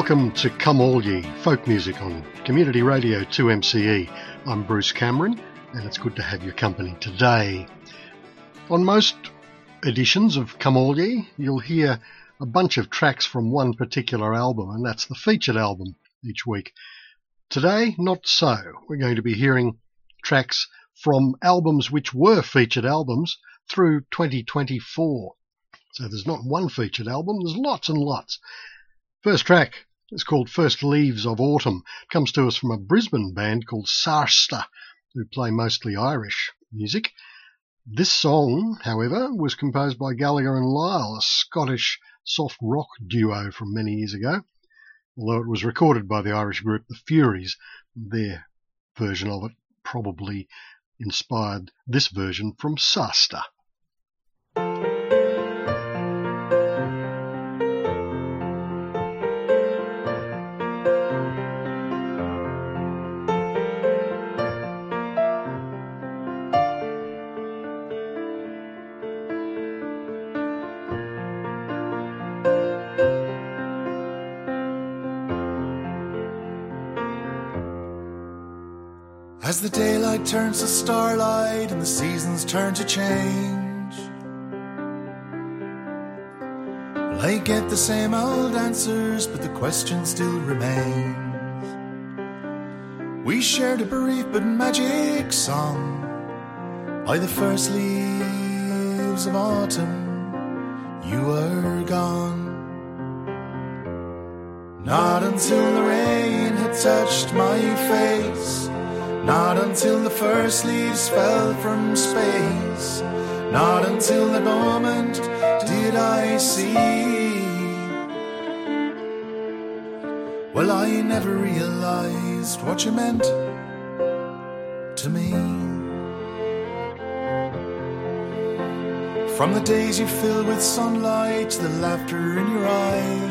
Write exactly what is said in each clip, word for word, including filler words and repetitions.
Welcome to Come All Ye, folk music on Community Radio two M C E. I'm Bruce Cameron, and it's good to have your company today. On most editions of Come All Ye, you'll hear a bunch of tracks from one particular album, and that's the featured album each week. Today, not so. We're going to be hearing tracks from albums which were featured albums through twenty twenty-four. So there's not one featured album, there's lots and lots. First track is called First Leaves of Autumn. It comes to us from a Brisbane band called Sarsta, who play mostly Irish music. This song, however, was composed by Gallagher and Lyle, a Scottish soft rock duo from many years ago, although it was recorded by the Irish group The Furies. Their version of it probably inspired this version from Sarsta. As the daylight turns to starlight and the seasons turn to change, well, I get the same old answers, but the question still remains. We shared a brief but magic song by the first leaves of autumn. You were gone. Not until the rain had touched my face, not until the first leaves fell from space, not until that moment did I see. Well, I never realized what you meant to me. From the days you filled with sunlight to the laughter in your eyes,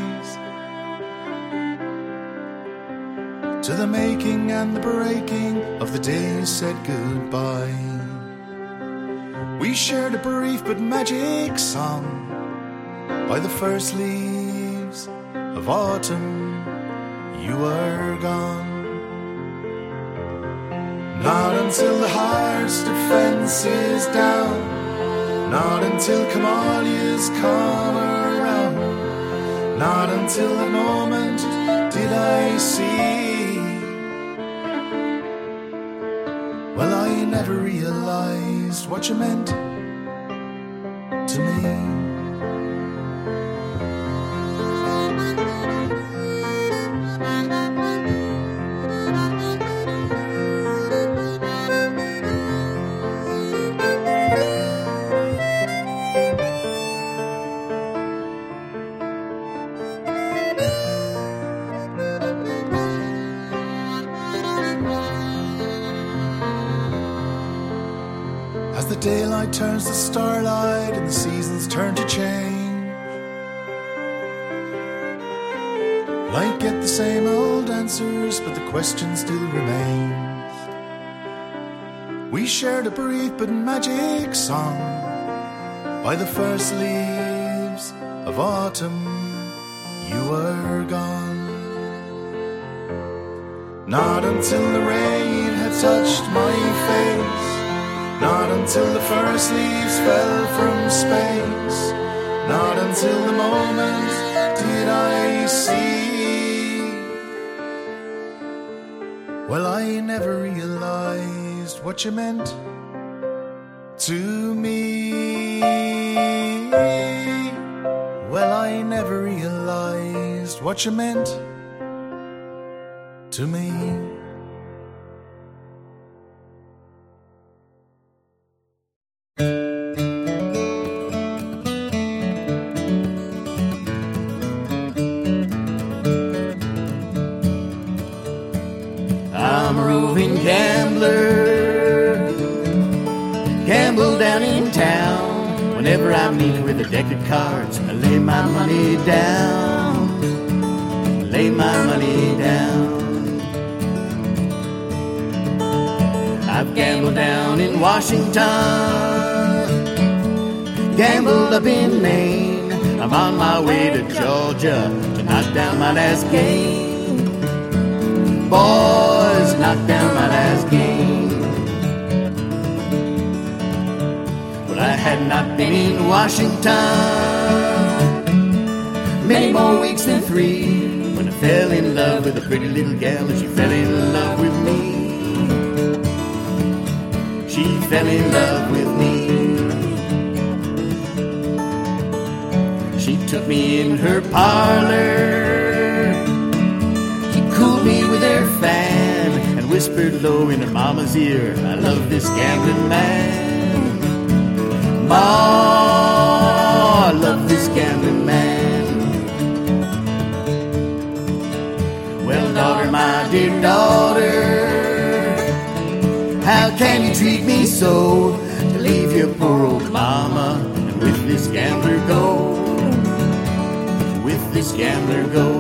to the making and the breaking of the day you said goodbye. We shared a brief but magic song by the first leaves of autumn. You were gone. Not until the heart's defense is down, not until Kamalia's come around, not until that moment did I see. Well, I never realized what you meant to me. Daylight turns to starlight and the seasons turn to change, well, I get the same old answers, but the question still remains. We shared a brief but magic song by the first leaves of autumn. You were gone. Not until the rain had touched my face, not until the first leaves fell from space, not until the moment did I see. Well, I never realized what you meant to me. Well, I never realized what you meant to me. I'm a roving gambler, gamble down in town. Whenever I meet with a deck of cards, I lay my money down, lay my money down. I've gambled down in Washington, gambled up in Maine. I'm on my way to Georgia to knock down my last game. Boys, knock down my last game. Well, I had not been in Washington many more weeks than three when I fell in love with a pretty little gal, and she fell in love with me. She fell in love with me. She took me in her parlor. She cooled me with her fan and whispered low in her mama's ear, I love this gambling man. Ma, I love this gambling man. Well, daughter, my dear daughter, how can you treat me so, to leave your poor old mama and with this gambler go, with this gambler go.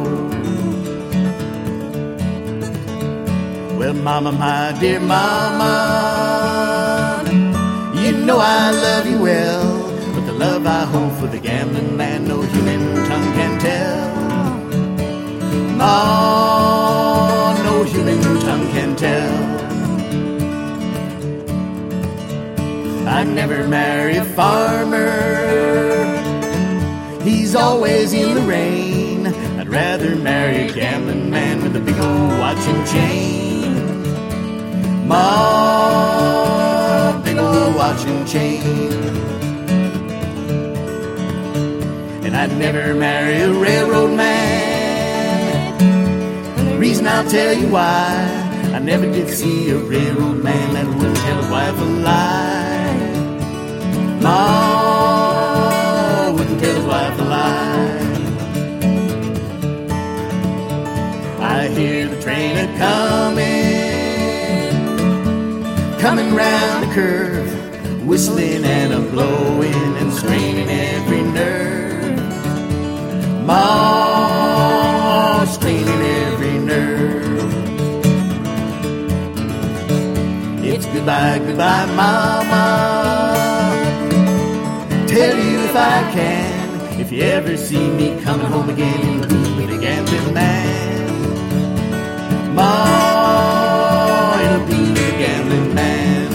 Well, mama, my dear mama, you know I love you well, but the love I hold for the gambling man no human tongue can tell. Ma, no human tongue can tell. I'd never marry a farmer, he's always in the rain. I'd rather marry a gambling man with a big old watch and chain. Ma, big old watch and chain. And I'd never marry a railroad man. The reason I'll tell you why, I never did see a railroad man that wouldn't tell his wife a lie. Ma wouldn't tell his wife a lie. I hear the train a-coming, coming round the curve, whistling and a-blowing and straining every nerve. Ma, straining every nerve. It's goodbye, goodbye, mama. Tell you if I can, if you ever see me coming home again in the mood with a gambling man. Ma, it'll be the gambling man.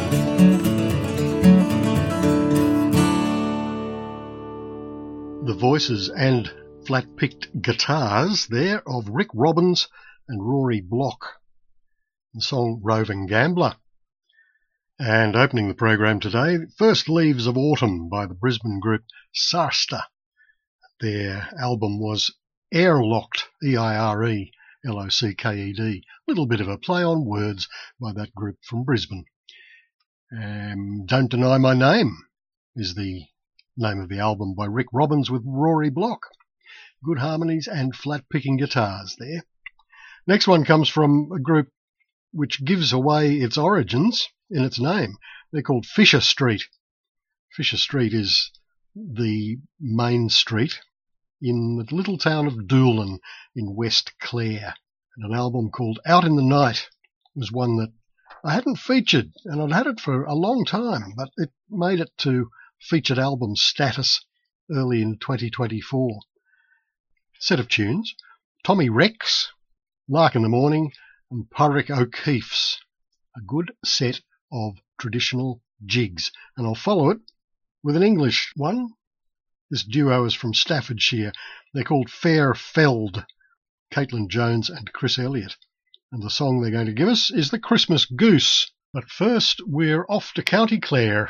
The voices and flat-picked guitars there of Rick Robbins and Rory Block. The song Roving Gambler. And opening the program today, First Leaves of Autumn by the Brisbane group Sarsta. Their album was Airlocked, E I R E L O C K E D. A little bit of a play on words by that group from Brisbane. Um, Don't Deny My Name is the name of the album by Rick Robbins with Rory Block. Good harmonies and flat-picking guitars there. Next one comes from a group which gives away its origins in its name. They're called Fisher Street. Fisher Street is the main street in the little town of Doolan in West Clare. And an album called Out in the Night was one that I hadn't featured, and I'd had it for a long time, but it made it to featured album status early in twenty twenty-four. Set of tunes: Tommy Rex, Lark in the Morning, and Porrick O'Keefe's. A good set of traditional jigs. And I'll follow it with an English one. This duo is from Staffordshire. They're called Fair Feld, Caitlin Jones and Chris Elliott. And the song they're going to give us is The Christmas Goose. But first, we're off to County Clare.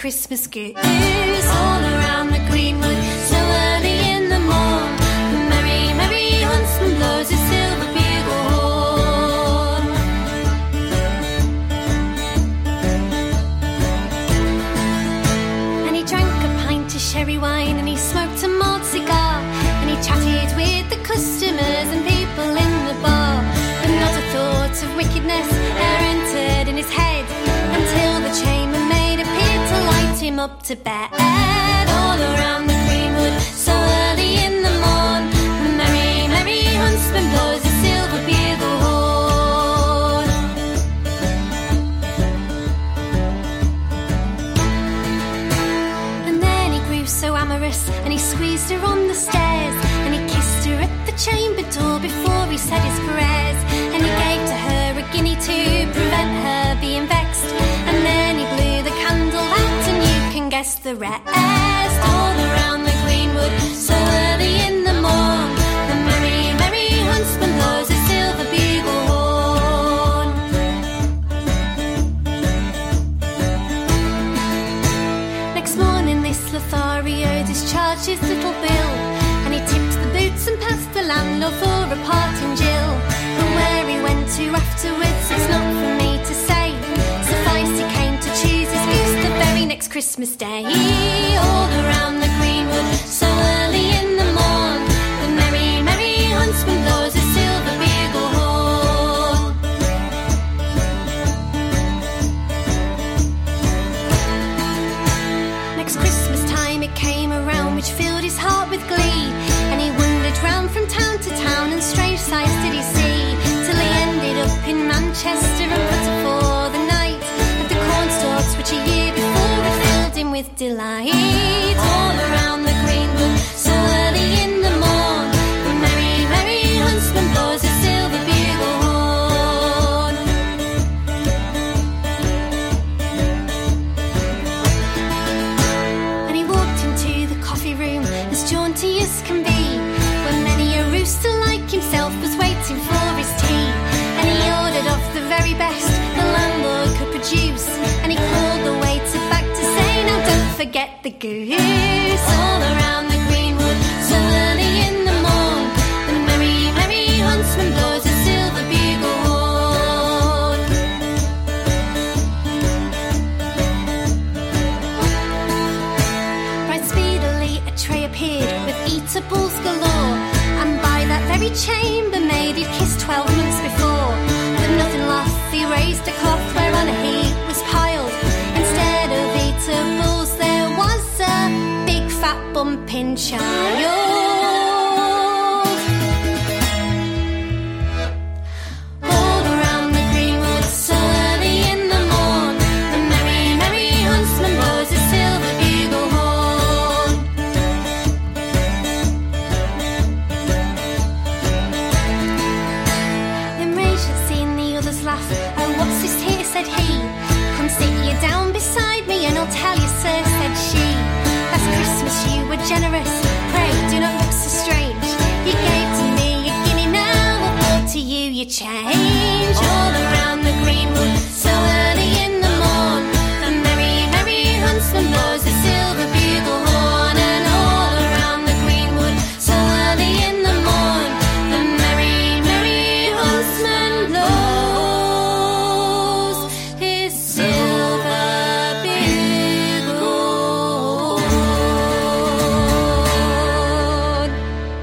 Christmas goose all around the greenwood. So early in the morn, the merry, merry huntsman blows his silver bugle horn. And he drank a pint of sherry wine, and he smoked a malt cigar, and he chatted with the customers and people in the bar. But not a thought of wickedness e'er entered in his head, until the chambermaid appeared to light him up to bed. All around the greenwood, so early in the morn, the merry, merry huntsman blows his silver bugle horn. And then he grew so amorous, and he squeezed her on the stairs, and he kissed her at the chamber door before he said his prayers. And he gave to her a guinea to prevent her being vexed, and then he blew the candle out, and you can guess the rest. All around the greenwood, so early in the morn, the merry, merry huntsman blows his silver bugle horn. Next morning this Lothario discharged his little bill, and he tipped the boots and passed the landlord for a parting gill. But where he went to afterwards, it's not for me to say. Suffice he came to choose his goose the very next Christmas Day. All around the greenwood, so early in the morn, the merry, merry huntsman blows his silver bugle horn. Next Christmas time it came around, which filled his heart with glee, and he wandered round from town to town, and strange sights did he see, till he ended up in Manchester and put up for the night at the cornstalks, which a year before had filled him with delight. All around the greenwood, so early in the morn, the merry, merry huntsman blows his silver bugle horn. And he walked into the coffee room as jaunty as can be, when many a rooster like himself was waiting for his tea. And he ordered off the very best the landlord could produce, and he called the waiter back to say, now don't forget the goose. All around the greenwood, so early in the morn, the merry, merry huntsman blows his silver bugle horn. Right speedily a tray appeared with eatables galore, and by that very chambermaid he'd kissed twelve months before. With nothing loth, he raised a cloth whereon a heap was piled. Instead of eatables there was a big fat bumping child. All around the greenwood, so early in the morn, the merry, merry huntsman blows his silver bugle horn. Enraged at seeing the others laugh, oh, what's this here, said he. Come sit you down beside me, and I'll tell you, sir, said she. Last Christmas you were generous, pray do not look so strange. You gave to me a guinea, now I'll brought to you your change. All around the greenwood, so early in the morn, the merry, merry huntsman blows his silver bugle horn. And all around the greenwood, so early in the morn, the merry, merry huntsman blows his silver bugle horn.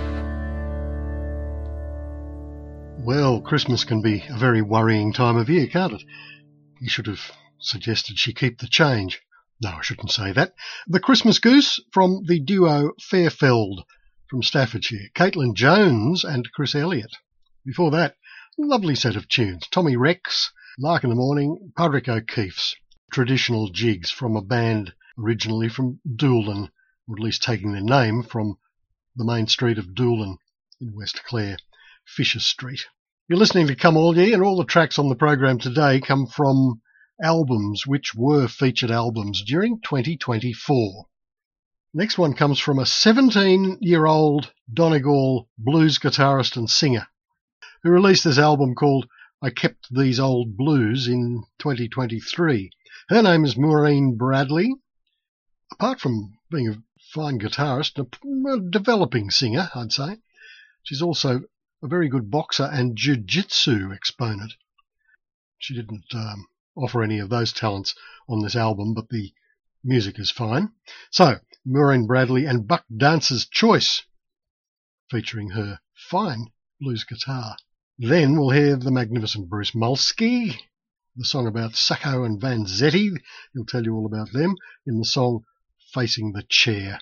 Well, Christmas can be a very worrying time of year, can't it? You should have suggested she keep the change. No, I shouldn't say that. The Christmas Goose from the duo Fairfeld from Staffordshire, Caitlin Jones and Chris Elliott. Before that, lovely set of tunes. Tommy Rex, Lark in the Morning, Padraig O'Keefe's traditional jigs from a band originally from Doolan, or at least taking their name from the main street of Doolan in West Clare, Fisher Street. You're listening to Come All Ye, and all the tracks on the program today come from albums which were featured albums during twenty twenty-four. Next one comes from a seventeen-year-old Donegal blues guitarist and singer who released this album called I Kept These Old Blues in twenty twenty-three. Her name is Maureen Bradley, apart from being a fine guitarist, a developing singer, I'd say, she's also a very good boxer and jiu-jitsu exponent. She didn't um, offer any of those talents on this album, but the music is fine. So, Maureen Bradley and Buck Dancer's Choice, featuring her fine blues guitar. Then we'll hear the magnificent Bruce Mulsky, the song about Sacco and Vanzetti. He'll tell you all about them in the song Facing the Chair.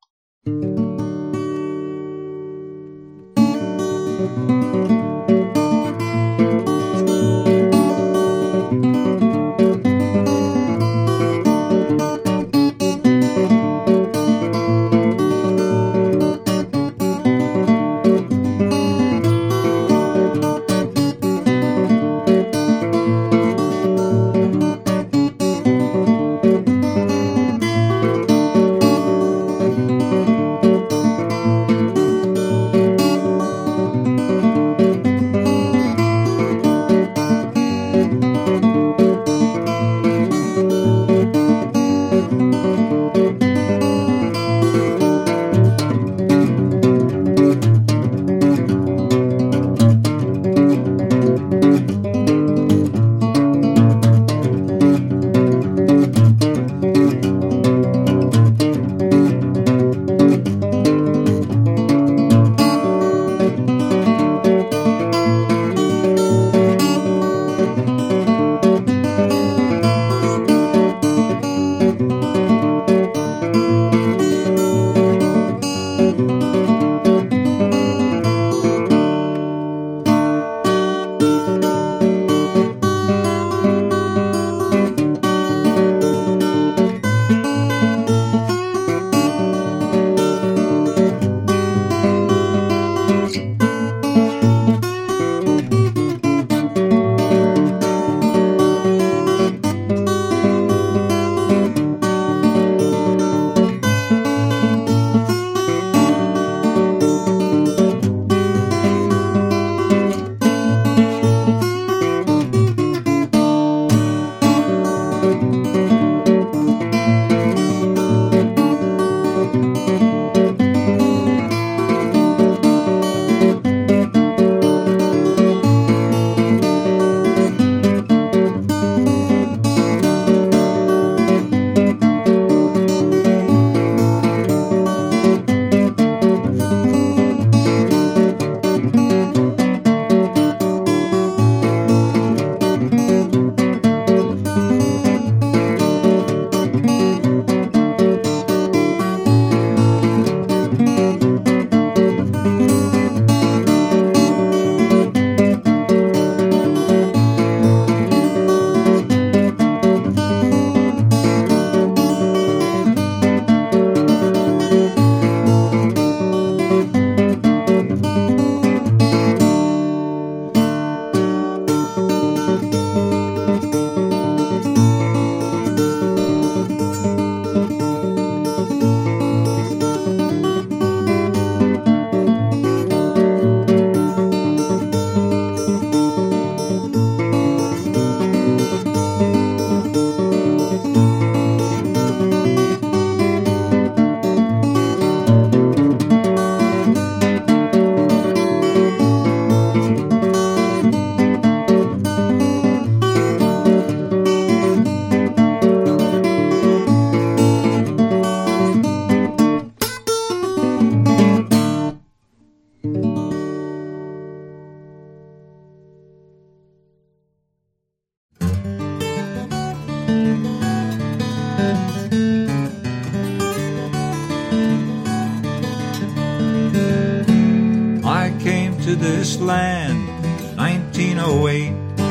to this land, nineteen oh eight.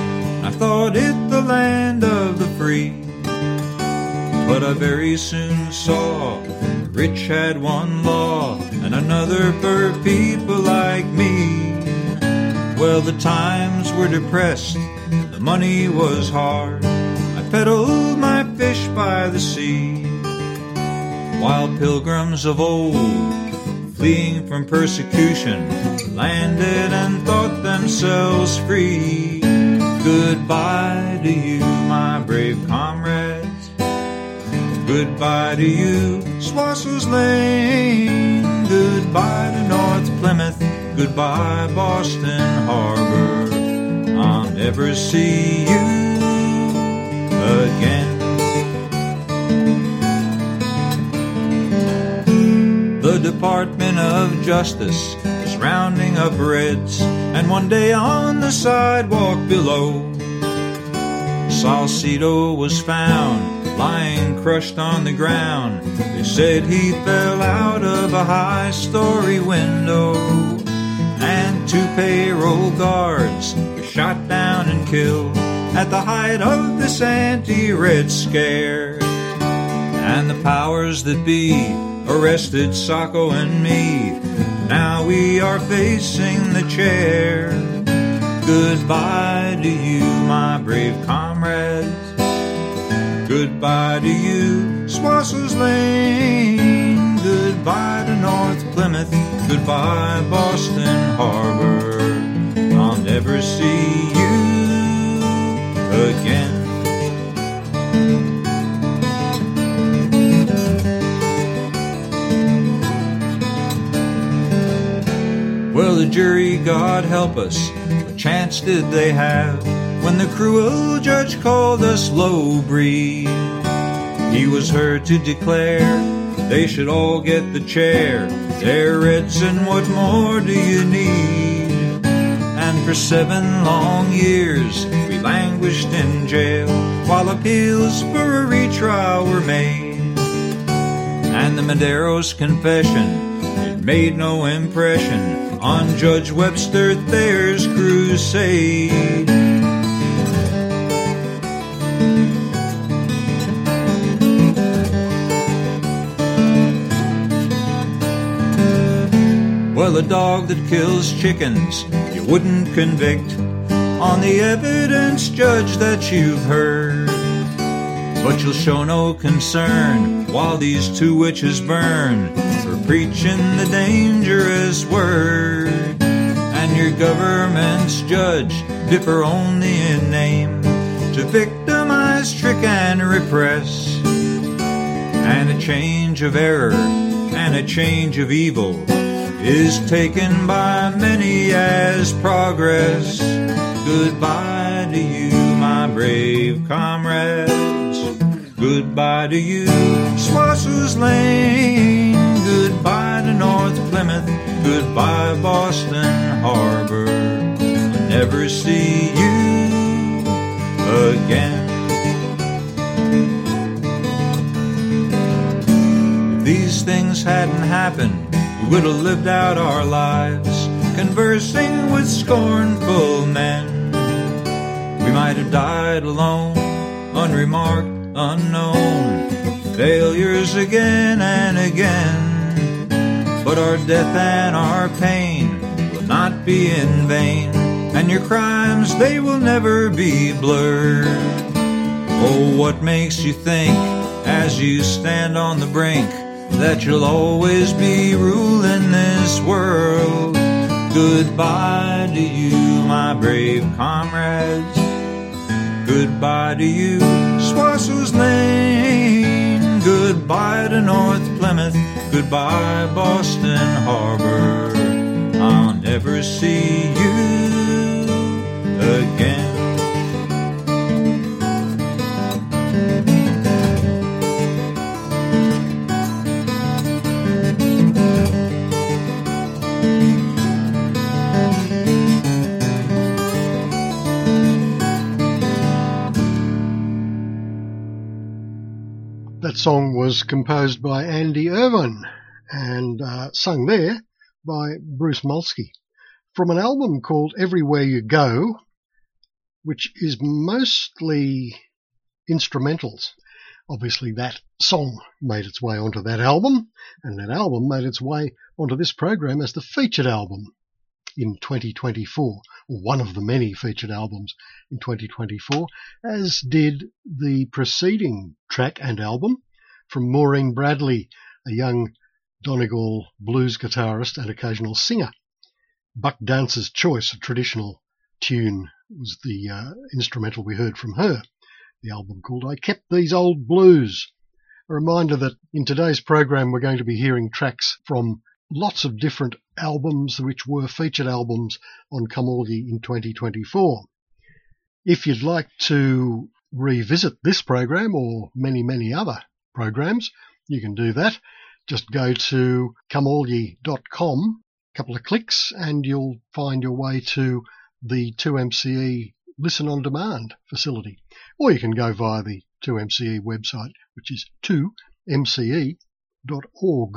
I thought it the land of the free, but I very soon saw the rich had one law and another for people like me. Well, the times were depressed, the money was hard. I peddled my fish by the sea, while pilgrims of old, fleeing from persecution, landed and thought themselves free. Goodbye to you, my brave comrades. Goodbye to you, Swassel's Lane. Goodbye to North Plymouth. Goodbye, Boston Harbor. I'll never see you again. The Department of Justice is rounding up Reds, and one day on the sidewalk below, Salcedo was found lying crushed on the ground. They said he fell out of a high-story window, and two payroll guards were shot down and killed at the height of this anti-red scare. And the powers that be arrested Sacco and me. Now we are facing the chair. Goodbye to you, my brave comrades. Goodbye to you, Swassel's Lane. Goodbye to North Plymouth. Goodbye, Boston Harbor. I'll never see you again. Well, the jury, God help us, what chance did they have when the cruel judge called us low breed? He was heard to declare they should all get the chair. They're Reds, and what more do you need? And for seven long years we languished in jail while appeals for a retrial were made. And the Madero's confession, it made no impression on Judge Webster Thayer's crusade. Well, a dog that kills chickens you wouldn't convict on the evidence, Judge, that you've heard. But you'll show no concern while these two witches burn for preaching the dangerous word. And your government's judge differ only in name to victimize, trick, and repress. And a change of error and a change of evil is taken by many as progress. Goodbye to you, my brave comrades. Goodbye to you, Swassel's Lane. Goodbye to North Plymouth. Goodbye, Boston Harbor. I'll never see you again. If these things hadn't happened, we would have lived out our lives conversing with scornful men. We might have died alone, unremarked, unknown, failures again and again. But our death and our pain will not be in vain, and your crimes, they will never be blurred. Oh, what makes you think, as you stand on the brink, that you'll always be ruling this world? Goodbye to you, my brave comrades. Goodbye to you, Swassel's Lane. Goodbye to North Plymouth. Goodbye, Boston Harbor. I'll never see you again. That song was composed by Andy Irvine and uh, sung there by Bruce Molsky from an album called Everywhere You Go, which is mostly instrumentals. Obviously that song made its way onto that album, and that album made its way onto this program as the featured album in twenty twenty-four, or one of the many featured albums in twenty twenty-four, as did the preceding track and album from Maureen Bradley, a young Donegal blues guitarist and occasional singer. Buck Dancer's Choice, a traditional tune, was the uh, instrumental we heard from her. The album called I Kept These Old Blues. A reminder that in today's program we're going to be hearing tracks from lots of different albums which were featured albums on Come All Ye in twenty twenty-four. If you'd like to revisit this program or many, many other programs, you can do that. Just go to come all ye dot com, a couple of clicks, and you'll find your way to the two M C E Listen on Demand facility. Or you can go via the two M C E website, which is two m c e dot org.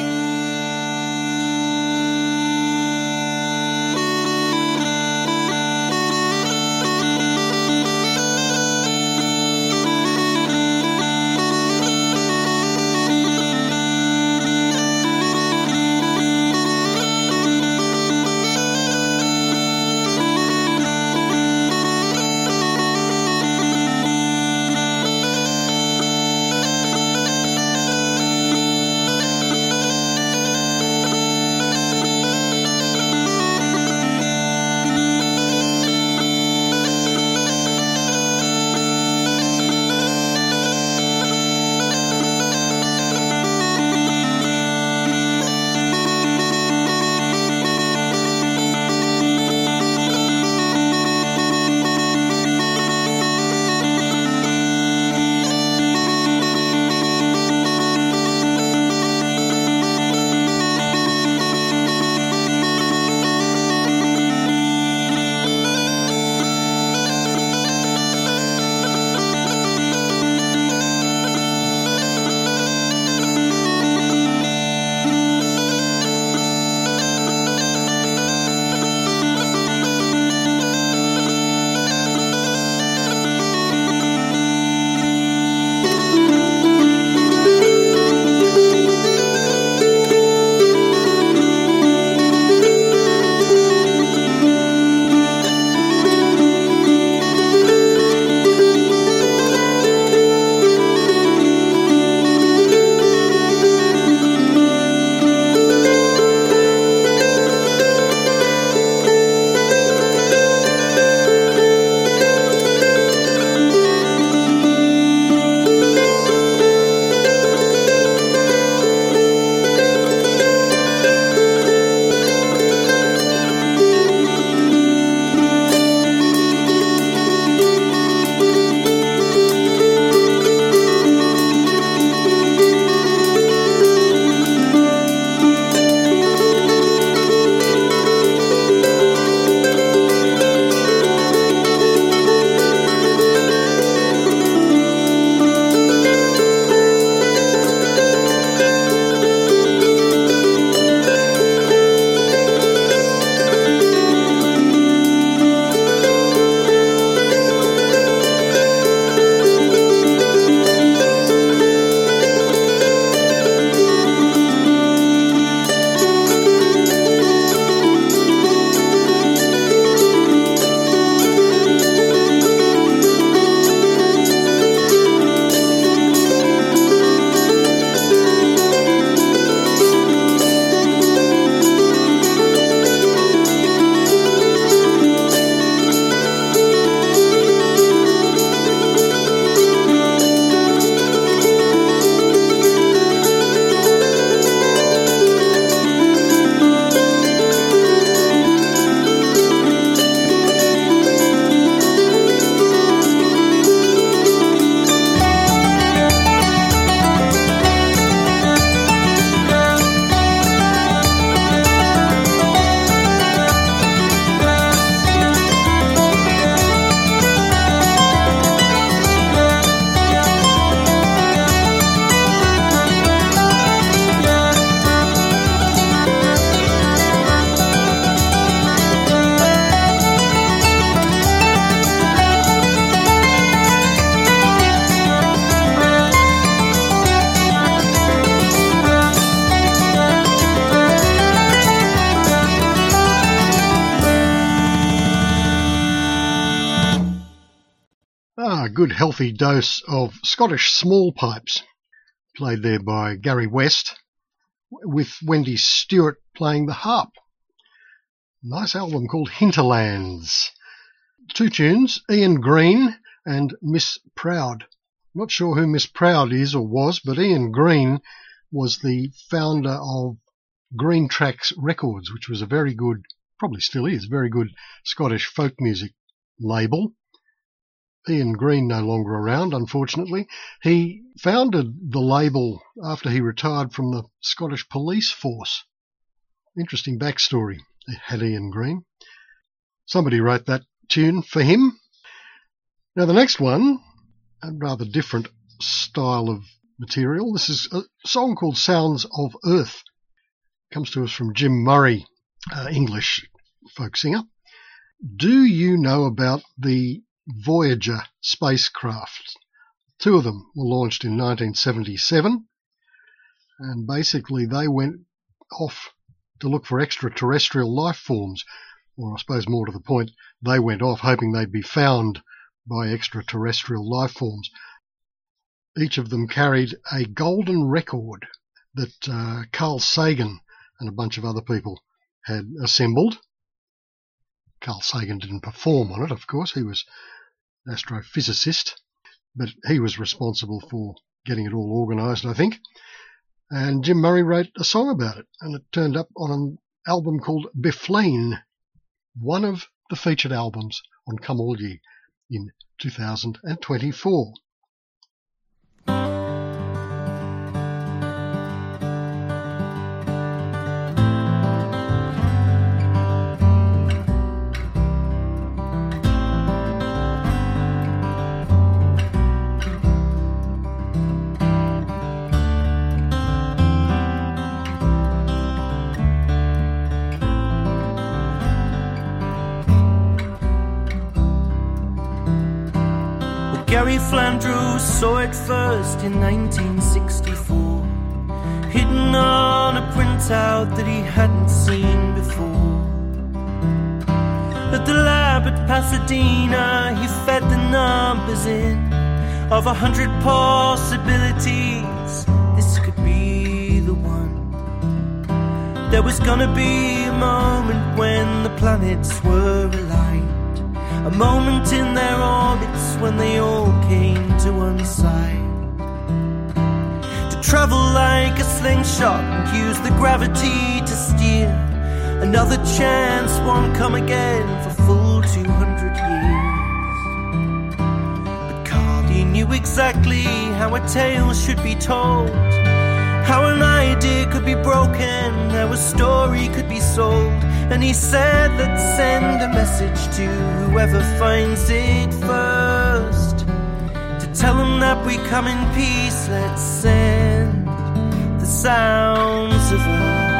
good healthy dose of Scottish small pipes, played there by Gary West, with Wendy Stewart playing the harp. Nice album called Hinterlands. Two tunes, Ian Green and Miss Proud. Not sure who Miss Proud is or was, but Ian Green was the founder of Green Tracks Records, which was a very good, probably still is, very good Scottish folk music label. Ian Green no longer around, unfortunately. He founded the label after he retired from the Scottish Police Force. Interesting backstory had Ian Green. Somebody wrote that tune for him. Now the next one, a rather different style of material. This is a song called Sounds of Earth. Comes to us from Jim Murray, uh, English folk singer. Do you know about the Voyager spacecraft? Two of them were launched in nineteen seventy-seven, and basically they went off to look for extraterrestrial life forms, or I suppose more to the point, they went off hoping they'd be found by extraterrestrial life forms. Each of them carried a golden record that uh, Carl Sagan and a bunch of other people had assembled. Carl Sagan didn't perform on it, of course. He was an astrophysicist, but he was responsible for getting it all organised, I think. And Jim Murray wrote a song about it, and it turned up on an album called Bifleen, one of the featured albums on Come All Ye in two thousand twenty-four. Gary Flandreau saw it first in nineteen sixty-four, hidden on a printout that he hadn't seen before. At the lab at Pasadena, he fed the numbers in of a hundred possibilities. This could be the one. There was gonna be a moment when the planets were aligned, a moment in their orbits when they all came to one side. To travel like a slingshot and use the gravity to steer, another chance won't come again for full two hundred years. But Carl, he knew exactly how a tale should be told, how an idea could be broken, how a story could be sold. And he said, let's send a message to whoever finds it first, to tell them that we come in peace. Let's send the sounds of earth.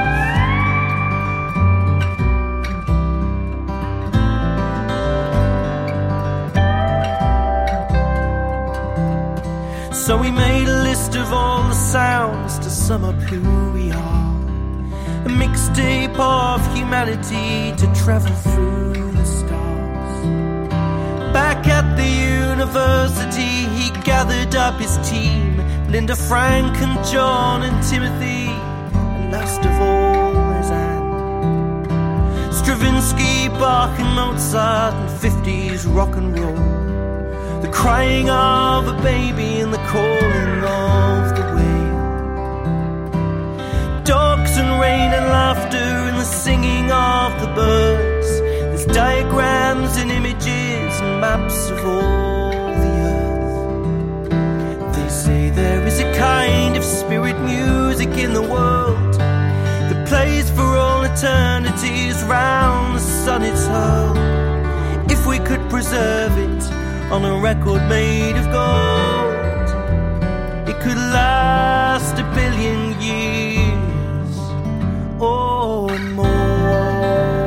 So we made a list of all the sounds to sum up who we are, a mixtape of humanity to travel through the stars. Back at the university, he gathered up his team, Linda, Frank and John and Timothy, and last of all there's Anne. Stravinsky, Bach and Mozart and fifties rock and roll, the crying of a baby and the calling of the whale. Dogs and rain and laughter and the singing of the birds. There's diagrams and images and maps of all the earth. They say there is a kind of spirit music in the world that plays for all eternities round the sun it's hurled. If we could preserve it on a record made of gold, it could last a billion years or more.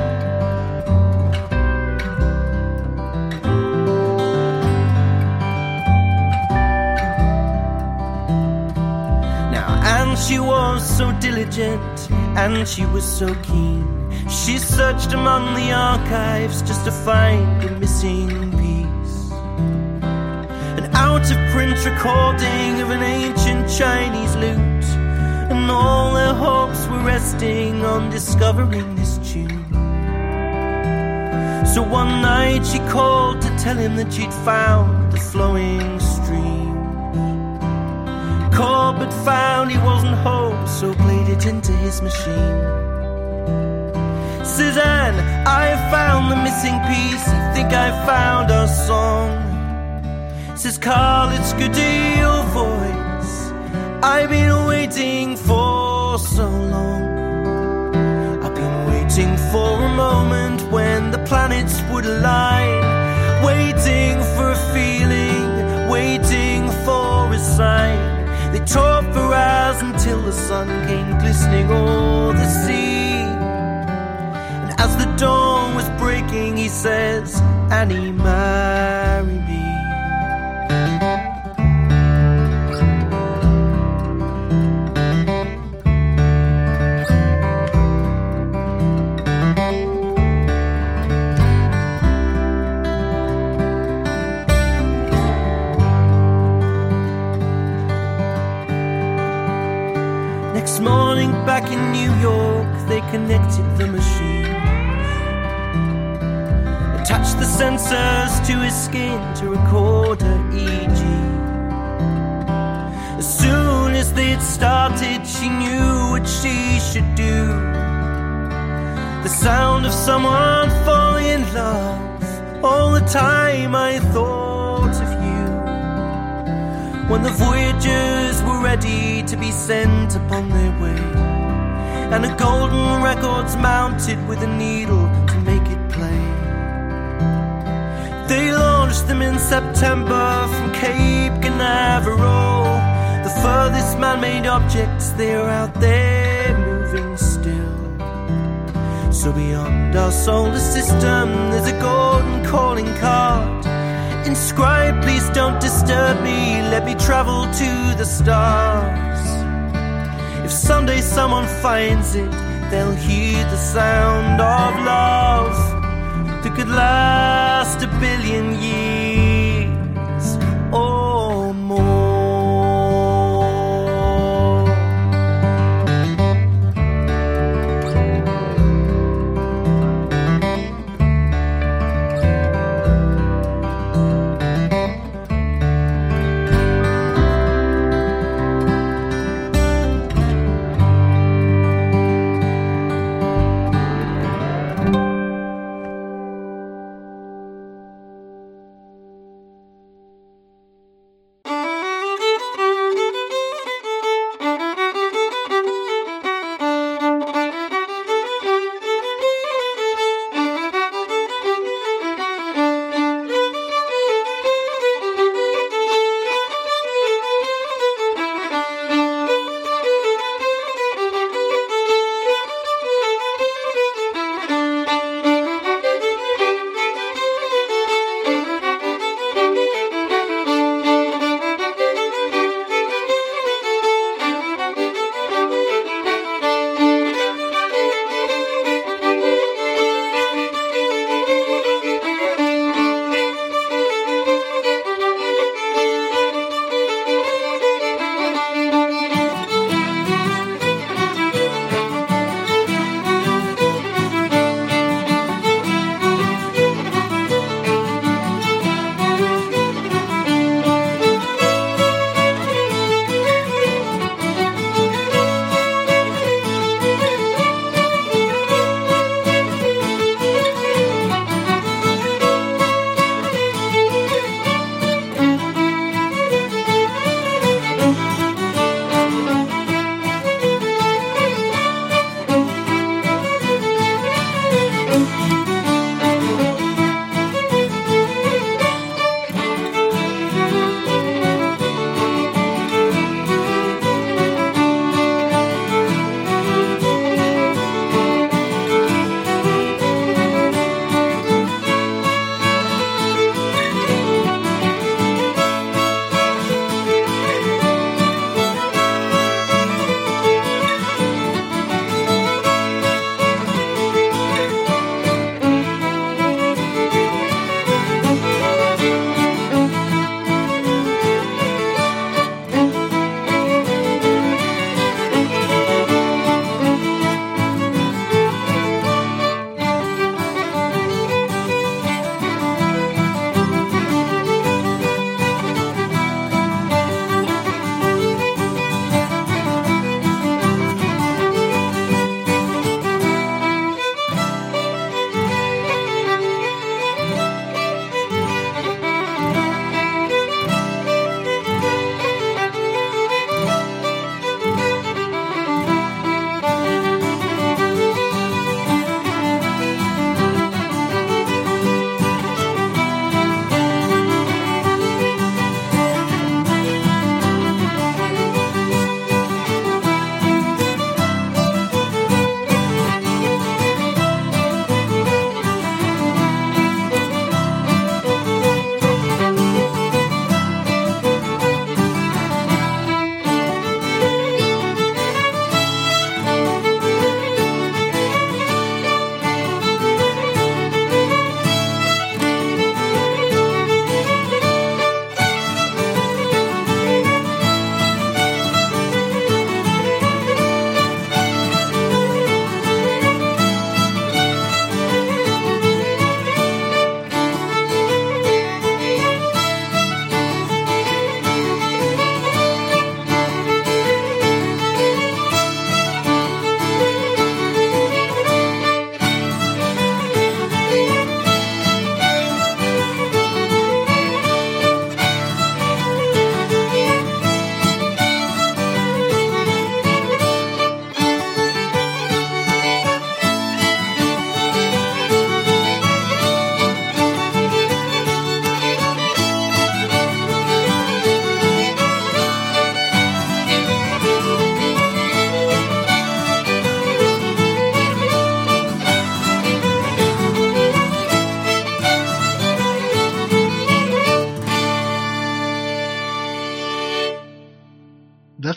Now, and she was so diligent and she was so keen. She searched among the archives just to find a missing piece, an out-of-print recording of an ancient Chinese lute, and all their hopes were resting on discovering this tune. So one night she called to tell him that she'd found the flowing stream. door but found he wasn't home, so played it into his machine. Suzanne, I found the missing piece, I think I found our song. Says Carl, it's good to hear your voice, I've been waiting for so long. I've been waiting for a moment when the planets would align, waiting for a feeling, waiting for a sign. They talked for hours until the sun came glistening o'er the sea. And as the dawn was breaking, he says, Annie, marry me. Next morning back in New York, they connected the machines, attached the sensors to his skin to record her E G. As soon as they'd started, she knew what she should do. The sound of someone falling in love. All the time I thought of you, when the Voyagers were ready to be sent upon their way, and a golden record's mounted with a needle to make it play. They launched them in September from Cape Canaveral, the furthest man-made objects, they're out there moving still. So beyond our solar system there's a golden calling card, inscribed, please don't disturb me, let me travel to the stars. If someday someone finds it, they'll hear the sound of love that could last a billion years or more.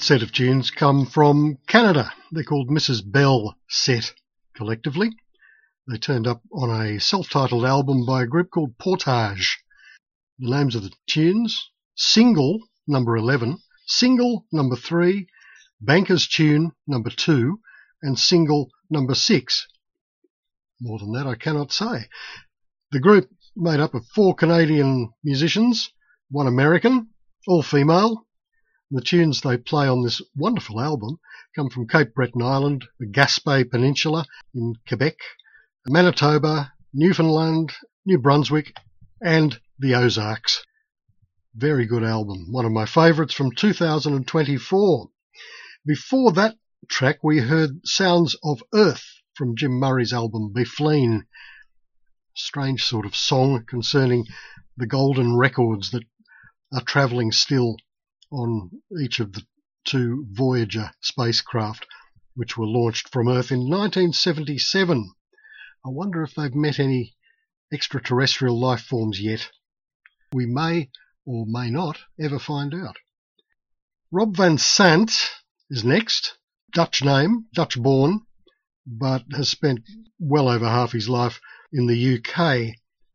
set of tunes come from Canada. They're called Missus Bell Set, collectively. They turned up on a self-titled album by a group called Portage. The names of the tunes: Single, number eleven, Single, number three, Banker's Tune, number two, and Single, number six. More than that I cannot say. The group made up of four Canadian musicians, one American, all female. The tunes they play on this wonderful album come from Cape Breton Island, the Gaspé Peninsula in Quebec, Manitoba, Newfoundland, New Brunswick, and the Ozarks. Very good album, one of my favourites from two thousand twenty-four. Before that track we heard Sounds of Earth from Jim Murray's album Be Fleen. Strange sort of song concerning the golden records that are travelling still on each of the two Voyager spacecraft which were launched from Earth in nineteen seventy-seven. I wonder if they've met any extraterrestrial life forms yet. We may or may not ever find out. Rob Van Sant is next. Dutch name, Dutch born, but has spent well over half his life in the U K.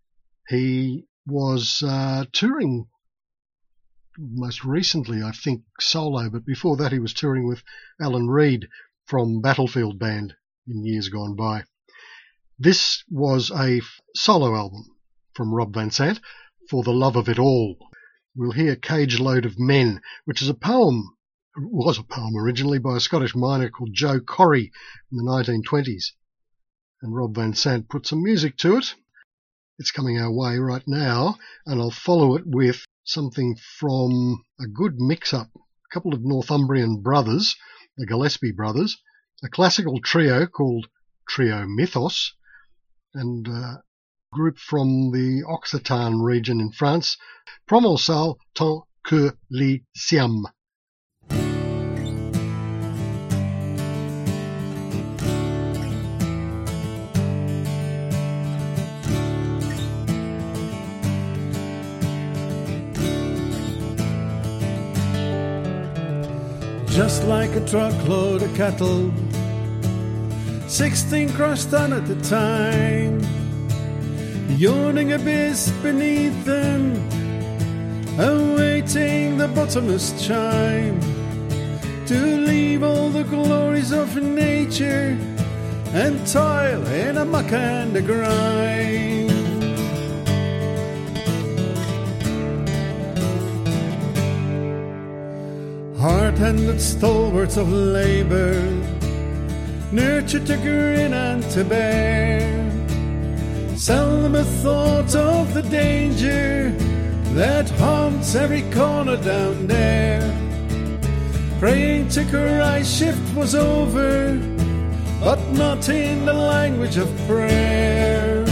He was uh, touring most recently, I think, solo, but before that he was touring with Alan Reid from Battlefield Band in years gone by. This was a solo album from Rob Van Sant, For the Love of It All. We'll hear Cage Load of Men, which is a poem, was a poem originally by a Scottish miner called Joe Corry in the nineteen twenties. And Rob Van Sant put some music to it. It's coming our way right now, and I'll follow it with something from a good mix-up, a couple of Northumbrian brothers, the Gillespie brothers, a classical trio called Trio Mythos, and a group from the Occitan region in France, Provençal tant que les Siam. Just like a truckload of cattle, sixteen crushed on at the time, yawning abyss beneath them, awaiting the bottomless chime, to leave all the glories of nature and toil in a muck and a grime. Hard-handed stalwarts of labour, nurtured to grin and to bear, seldom a thought of the danger that haunts every corner down there. Praying to Christ's shift was over, but not in the language of prayer.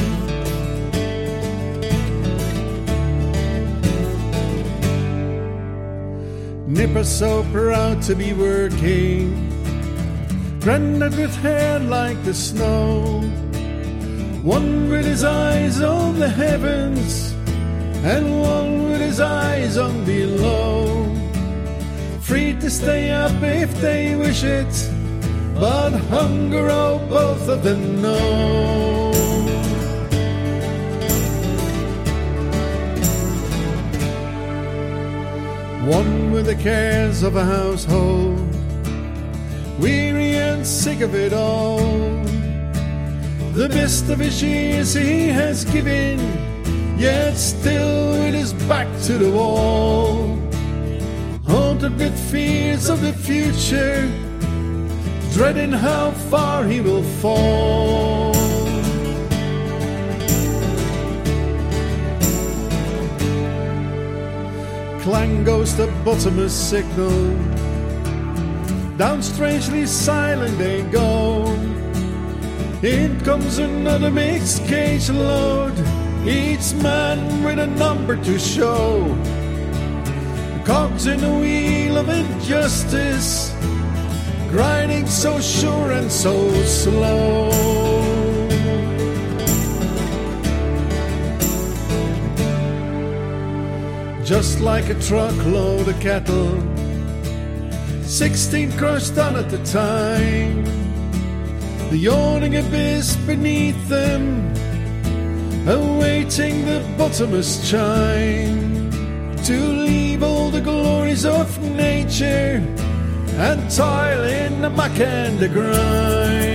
Nipper so proud to be working, Grandad with hair like the snow, one with his eyes on the heavens and one with his eyes on below, free to stay up if they wish it, but hunger, oh, both of them know. One with the cares of a household, weary and sick of it all. The best of his years he has given, yet still with his back to the wall. Haunted with fears of the future, dreading how far he will fall. Clang goes the bottomless signal, down strangely silent they go. In comes another mixed cage load, each man with a number to show. The cogs in the wheel of injustice, grinding so sure and so slow. Just like a truckload of cattle, Sixteen crushed on at the time, the yawning abyss beneath them, awaiting the bottomless chime, to leave all the glories of nature and toil in the muck and the grime.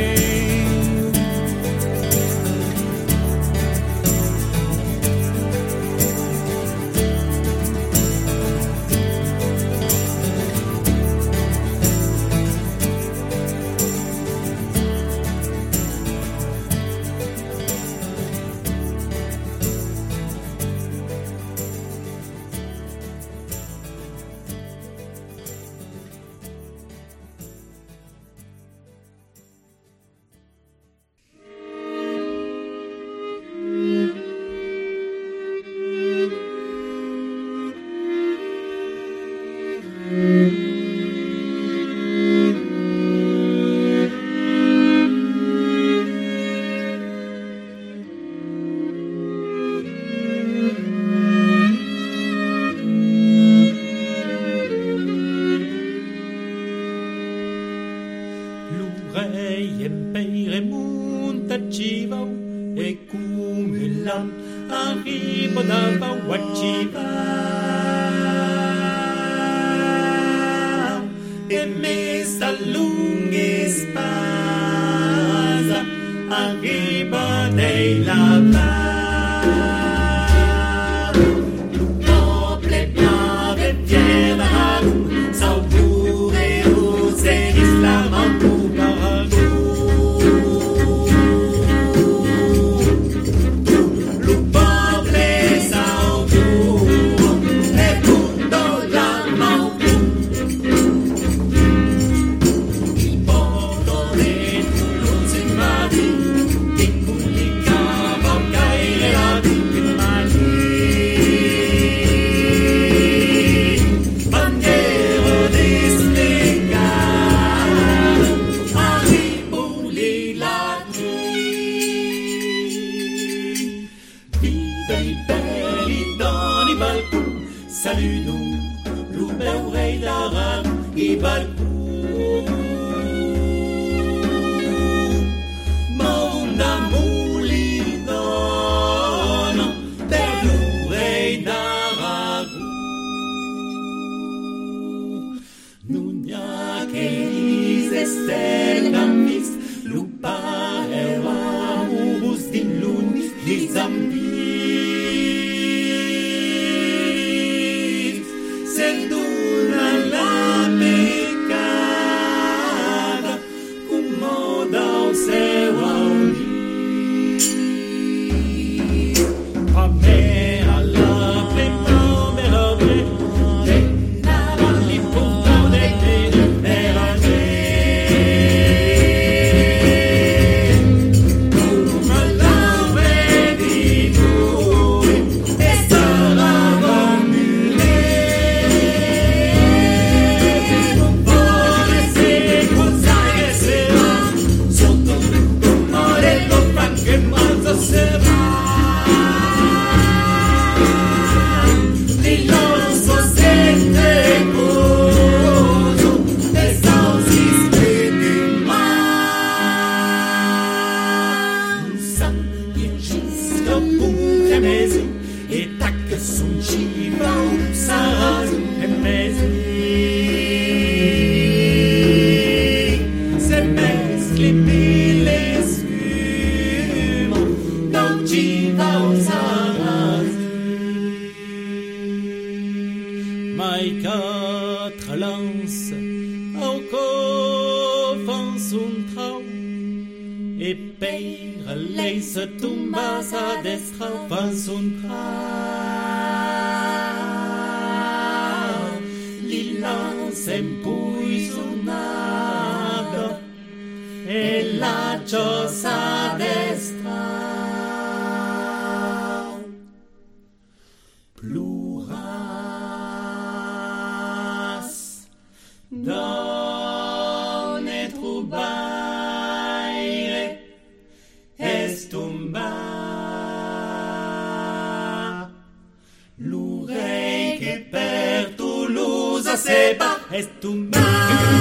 L'oreille che per Toulouse seba estumba.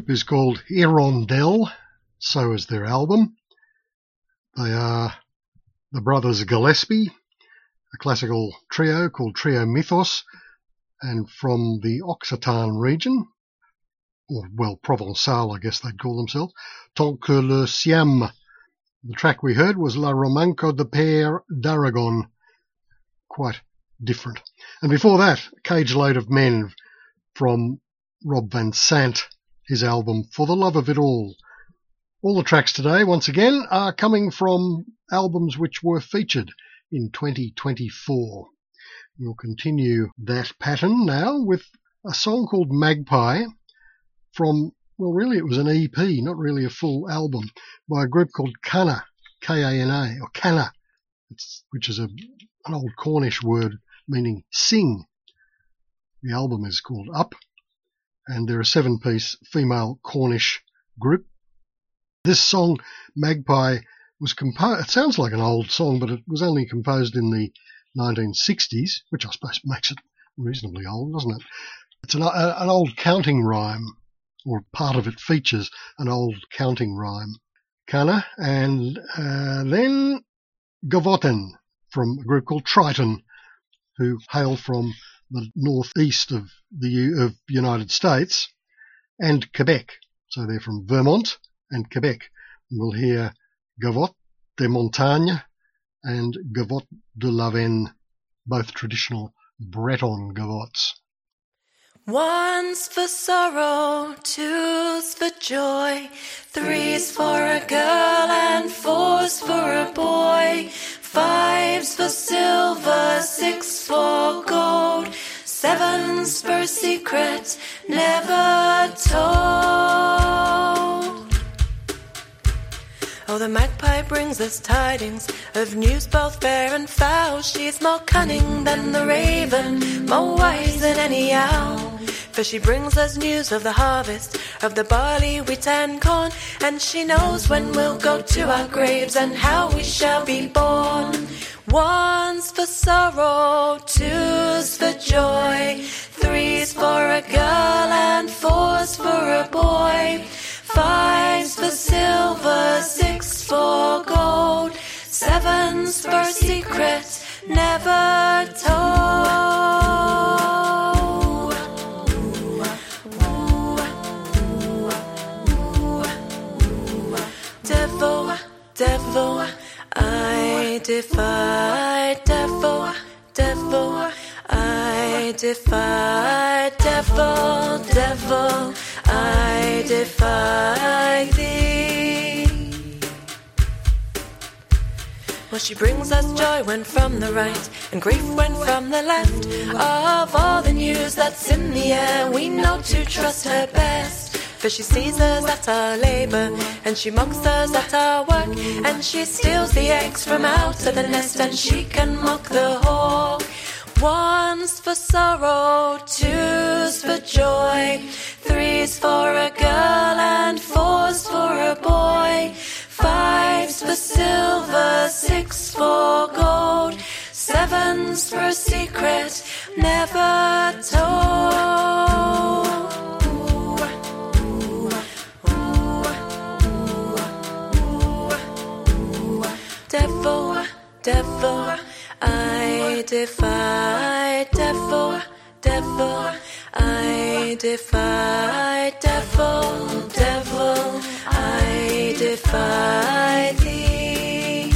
group is called Hirondelle, so is their album. They are the brothers Gillespie, a classical trio called Trio Mythos, and from the Occitan region, or well, Provençal, I guess they'd call themselves, Tant que le Siam. The track we heard was La Romanco de Père d'Aragon, quite different. And before that, Cage Load of Men from Rob Van Sant, his album For the Love of It All. All the tracks today, once again, are coming from albums which were featured in twenty twenty-four. We'll continue that pattern now with a song called Magpie from, well, really it was an E P, not really a full album, by a group called Kana, K A N A, or Kana, it's, which is a, an old Cornish word meaning sing. The album is called Up, and they're a seven-piece female Cornish group. This song, Magpie, was composed, it sounds like an old song, but it was only composed in the nineteen sixties, which I suppose makes it reasonably old, doesn't it? It's an, a, an old counting rhyme, or part of it features an old counting rhyme. Kana, and uh, then Gavotten from a group called Triton, who hail from the northeast of the U- of United States, and Quebec. So they're from Vermont and Quebec. And we'll hear Gavotte de Montagne and Gavotte de l'Aven, both traditional Breton gavottes. One's for sorrow, two's for joy, three's for a girl and four's for a boy, five's for silver, six for gold, seven's for secret never told. Oh, the magpie brings us tidings of news both fair and foul. She's more cunning than the raven, more wise than any owl. For she brings us news of the harvest, of the barley, wheat and corn, and she knows when we'll go to our graves and how we shall be born. One's for sorrow, two's for joy, three's for a girl and four's for a boy, five's for silver, six for gold, seven's for secret never told. Devil, devil, I defy devil, devil, I defy devil, devil, I defy thee. Well, she brings us joy when from the right, and grief when from the left. Of all the news that's in the air, we know to trust her best. For she sees us at our labour, and she mocks us at our work, and she steals the eggs from out of the nest, and she can mock the hawk. One's for sorrow, two's for joy, three's for a girl and four's for a boy, five's for silver, six for gold, seven's for a secret never told. Devil, devil, I defy devil, devil, I defy devil, devil, I defy thee.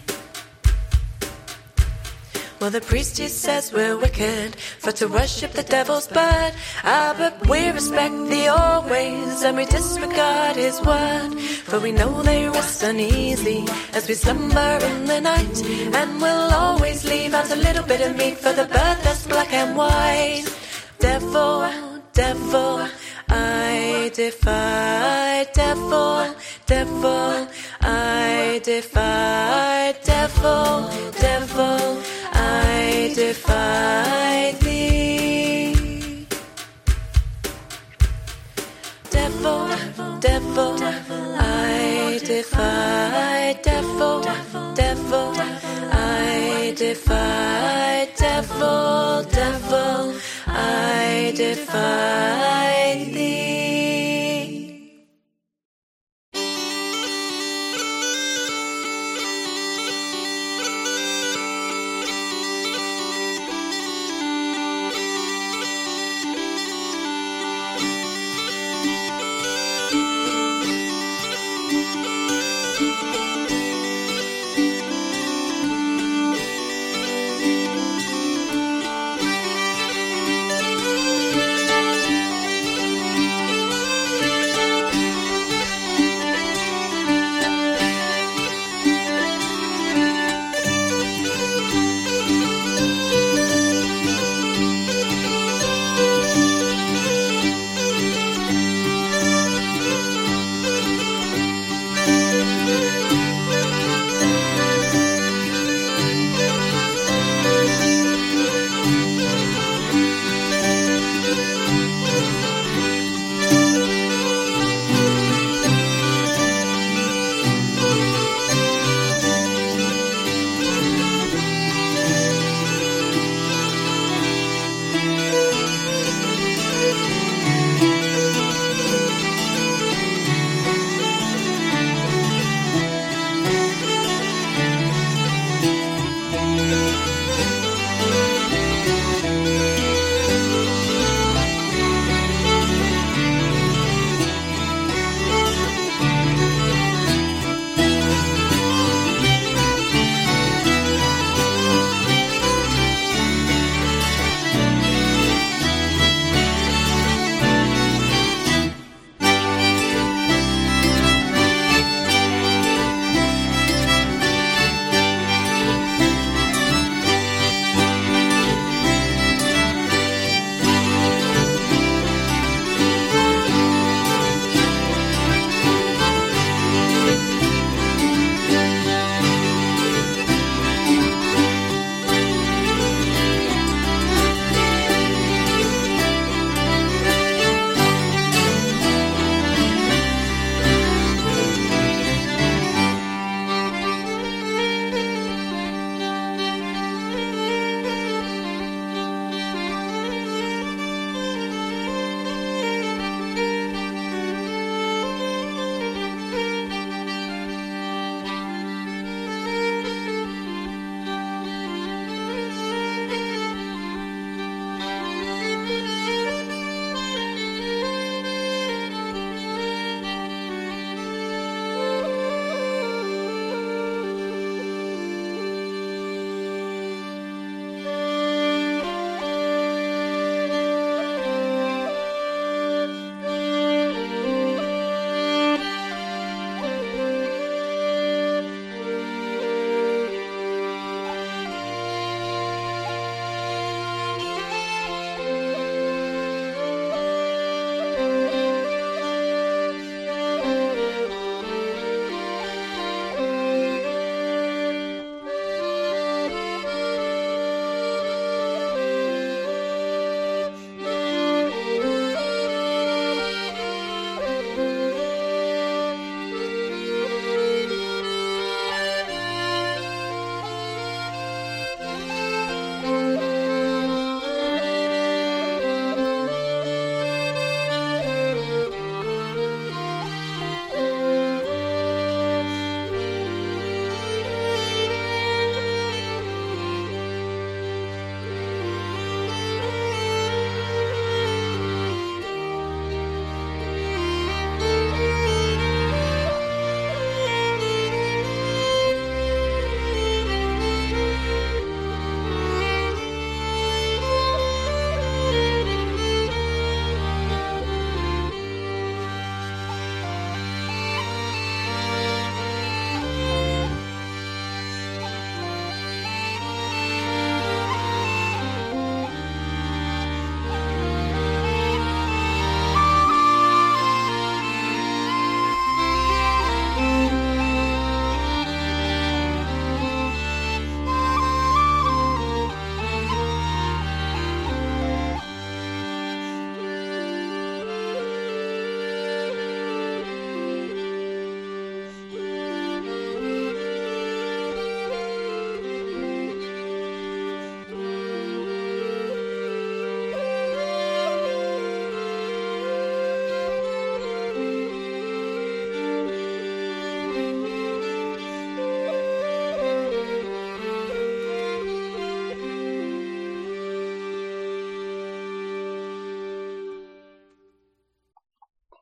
Well, the priest, he says we're wicked for to worship the devil's bird. Ah, but we respect thee always, and we disregard his word. For we know they rest uneasy as we slumber in the night, and we'll always leave out a little bit of meat for the bird that's black and white. Devil, devil, I defy devil, devil, I defy devil, devil, I defy thee. Devil, devil, I defy devil, devil, I defy devil, devil, I defy thee.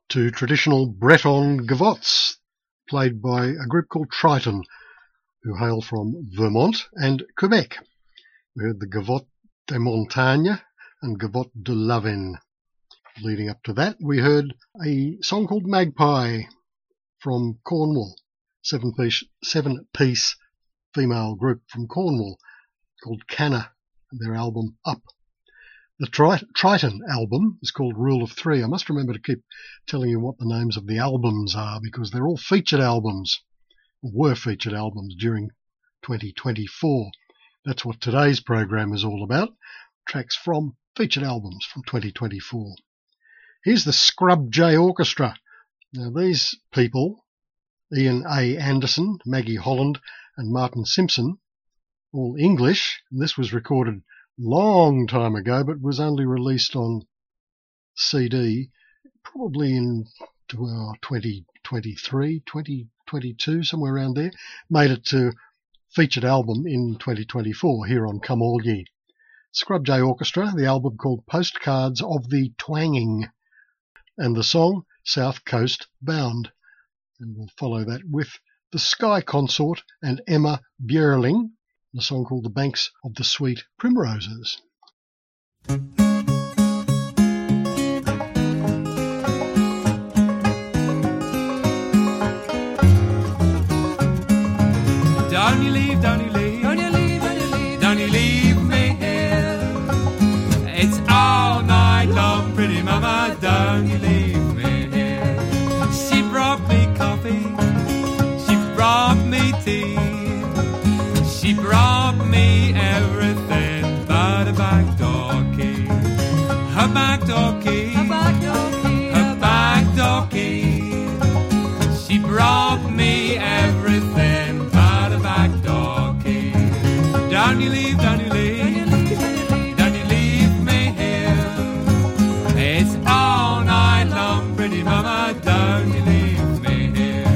to traditional Breton gavottes, played by a group called Triton, who hail from Vermont and Quebec. We heard the Gavotte des Montagnes and Gavotte de l'Aven. Leading up to that, we heard a song called Magpie from Cornwall, seven-piece, seven-piece female group from Cornwall called Canna, and their album Up. The Tri- Triton album is called Rule of Three. I must remember to keep telling you what the names of the albums are, because they're all featured albums, or were featured albums during twenty twenty-four. That's what today's program is all about, tracks from featured albums from twenty twenty-four. Here's the Scrub J Orchestra. Now these people, Ian A. Anderson, Maggie Holland and Martin Simpson, all English, and this was recorded long time ago but was only released on C D probably in uh, twenty twenty-three, twenty twenty-two, somewhere around there. Made it to featured album in twenty twenty-four here on Come All Ye. Scrub J Orchestra, the album called Postcards of the Twanging, and the song South Coast Bound. And we'll follow that with the Sky Consort and Emma Bjerling, the song called The Banks of the Sweet Primroses. Don't you leave, don't you leave, don't you leave, don't you leave, don't you leave me here. It's all night long, pretty mama, don't you leave me here. She brought me coffee, she brought me tea, she brought me everything but a back door key. Her back door key, her back door key, her back door key. She brought me everything but a back door key. Don't you leave, don't you leave, don't you leave me here. It's all night long, pretty mama, don't you leave me here.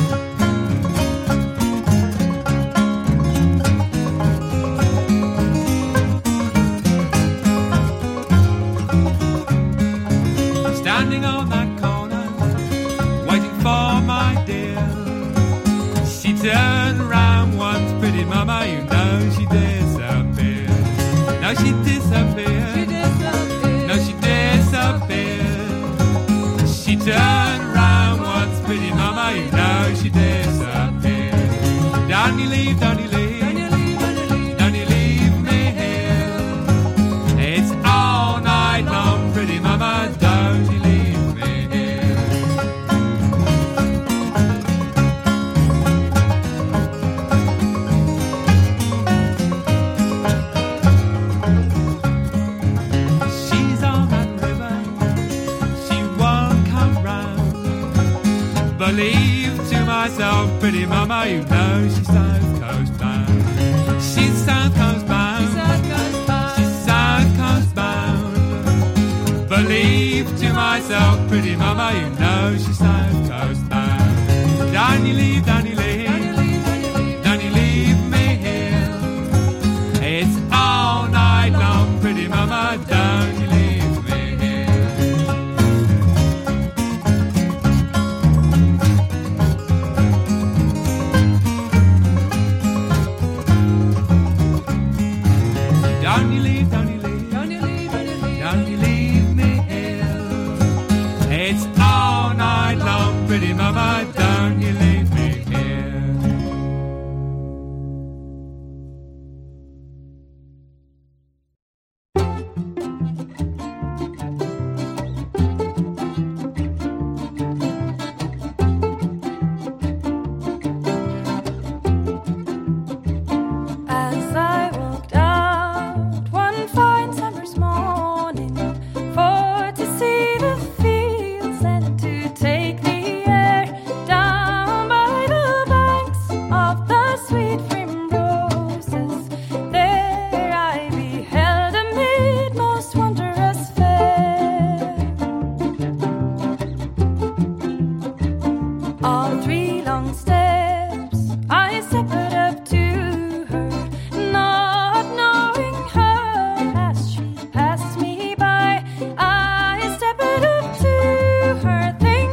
Standing on that corner, waiting for my dear. She turned round once, pretty mama, you know she disappeared. Now she disappeared, she disappeared. No, she disappeared. She turned round once, pretty mama, you know she disappeared. Don't you leave, don't you leave, don't you leave, don't you leave, don't you leave me here. It's all night long, pretty mama, don't you leave me here. She's on that river, she won't come round. Believe to myself, pretty mama, you know she's South Coast bound. She's South Coast bound, she's South Coast bound. Believe to myself, pretty mama, you know she's South Coast bound. Don't you leave, don't you leave, don't you leave me here. It's all night long, pretty mama, don't you leave me here. Don't you leave, don't you leave, don't you leave, don't you leave, don't you leave me here. It's all night long, pretty mama, don't you leave me here. As I walked out one fine summer's morning for to see the fields and to take the air down by the banks of the sweet primroses, there I beheld a maid most wondrous fair. On three long steps I stepped up to her, not knowing her as she passed me by. I stepped up to her, thinking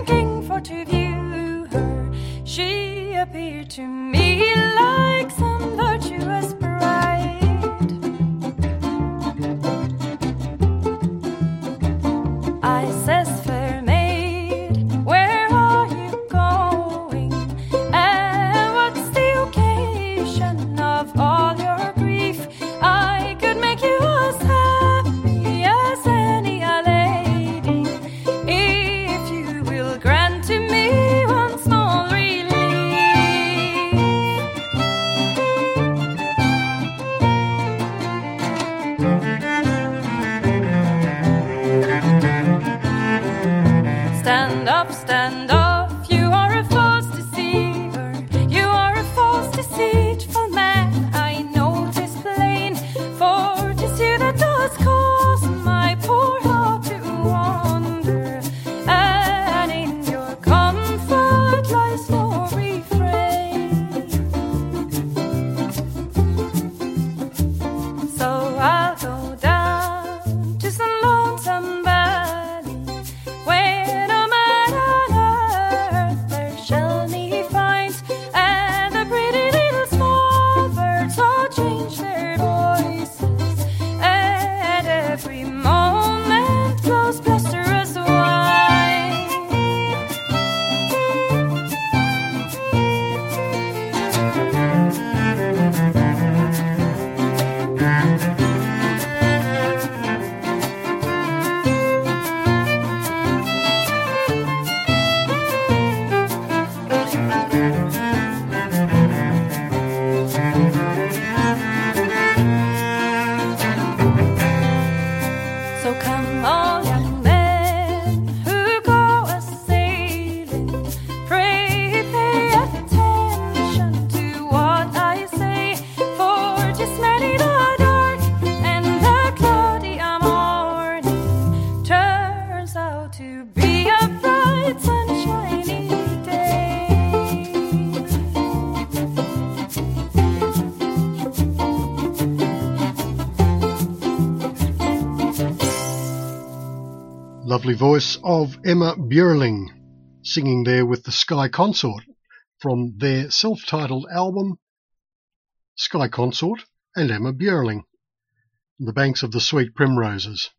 Lovely voice of Emma Björling, singing there with the Sky Consort from their self-titled album Sky Consort and Emma Björling, The Banks of the Sweet Primroses.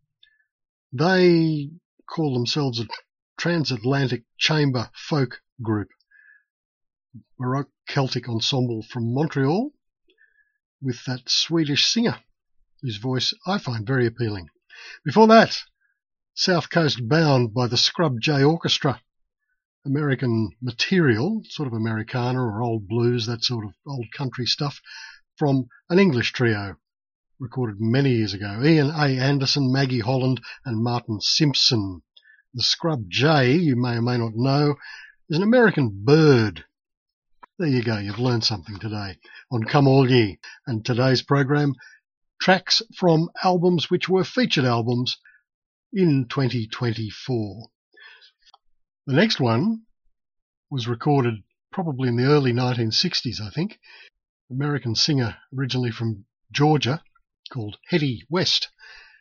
They call themselves a transatlantic chamber folk group, Baroque Celtic ensemble from Montreal, with that Swedish singer whose voice I find very appealing. Before that, South Coast Bound by the Scrub J Orchestra, American material, sort of Americana or old blues, that sort of old country stuff, from an English trio recorded many years ago. Ian A. Anderson, Maggie Holland and Martin Simpson. The Scrub Jay, you may or may not know, is an American bird. There you go, you've learned something today on Come All Ye. And today's program, tracks from albums which were featured albums in twenty twenty-four. The next one was recorded probably in the early nineteen sixties, I think. American singer originally from Georgia called Hetty West.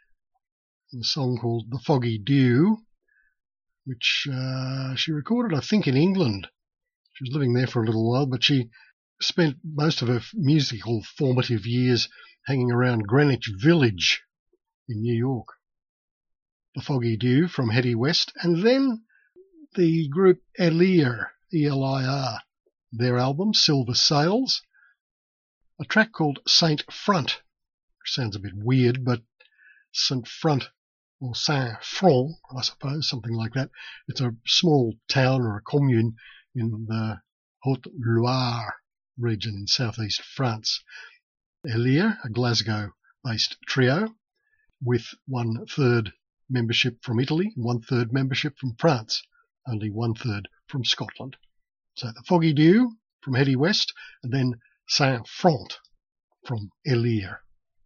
A song called The Foggy Dew, which uh, she recorded, I think, in England. She was living there for a little while, but she spent most of her musical formative years hanging around Greenwich Village in New York. The Foggy Dew from Hetty West, and then the group Elir, E L I R, their album Silver Sails, a track called Saint Front, which sounds a bit weird, but Saint Front, or Saint Front, I suppose, something like that. It's a small town or a commune in the Haute-Loire region in southeast France. Elir, a Glasgow-based trio, with one-third membership from Italy, one-third membership from France, only one-third from Scotland. So the Foggy Dew from Hetty West, and then Saint Front from Elir.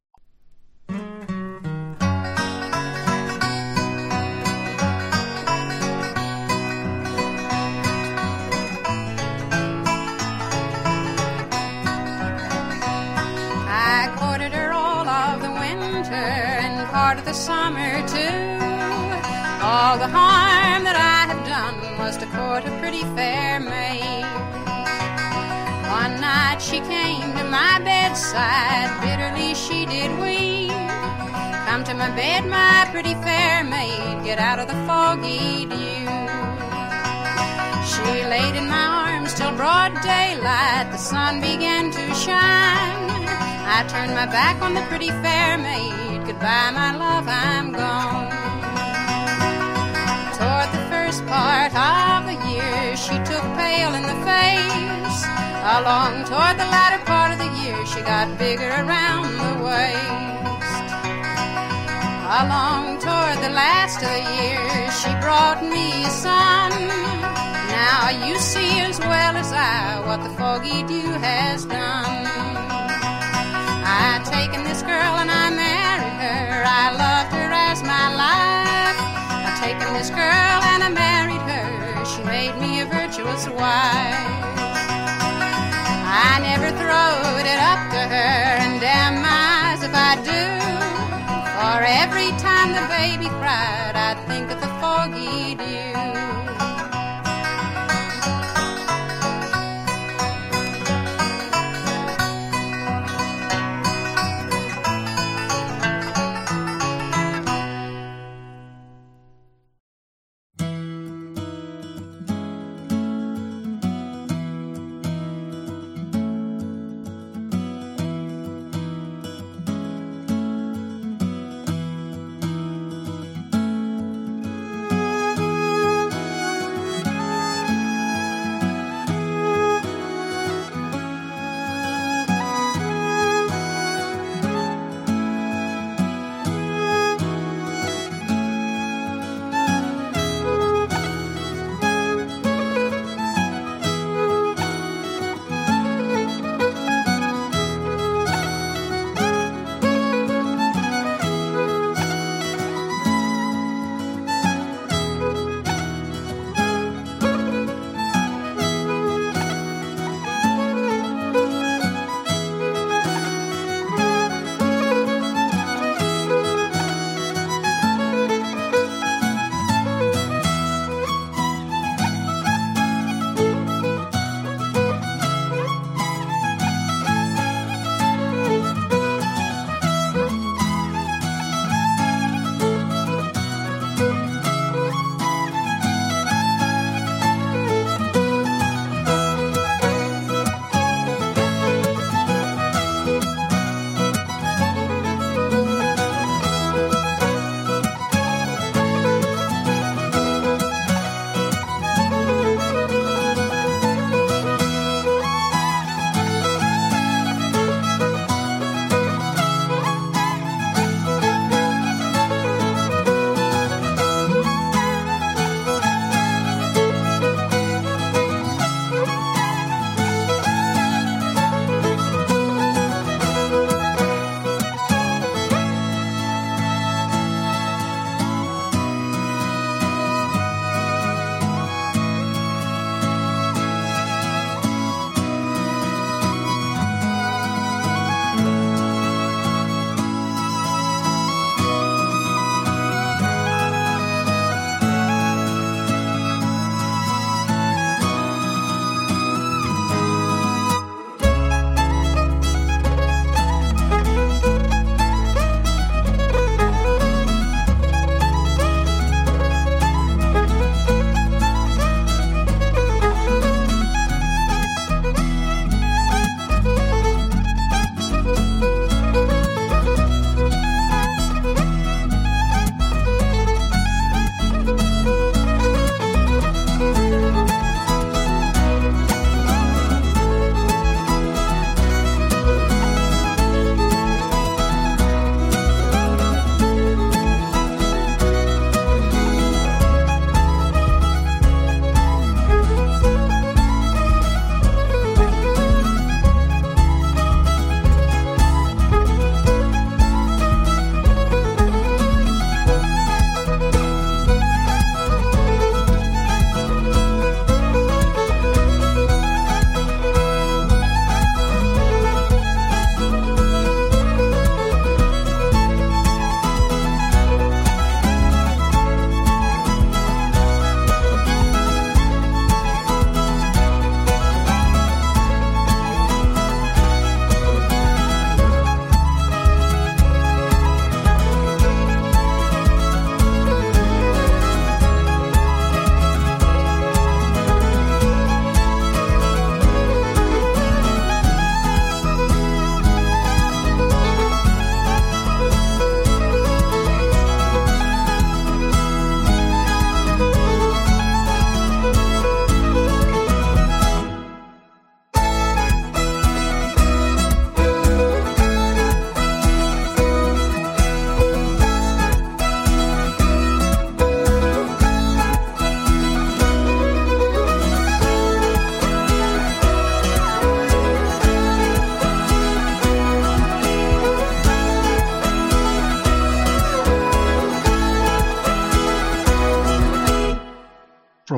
I courted her all of the winter and part of the summer too. All the harm that I have done was to court a pretty fair maid. One night she came to my bedside, bitterly she did weep. Come to my bed, my pretty fair maid, get out of the foggy dew. She laid in my arms till broad daylight, the sun began to shine. I turned my back on the pretty fair maid, goodbye my love, I'm gone. Toward the first part of the year, she took pale in the face. Along toward the latter part of the year, she got bigger around the waist. Along toward the last of the year, she brought me a son. Now you see as well as I what the foggy dew has done. I taken this girl and I married her. I loved her as my life. I taken this girl and I married her. She made me a virtuous wife. I never throwed it up to her, and damn my eyes if I do. For every time the baby cried, I'd think of the foggy dew.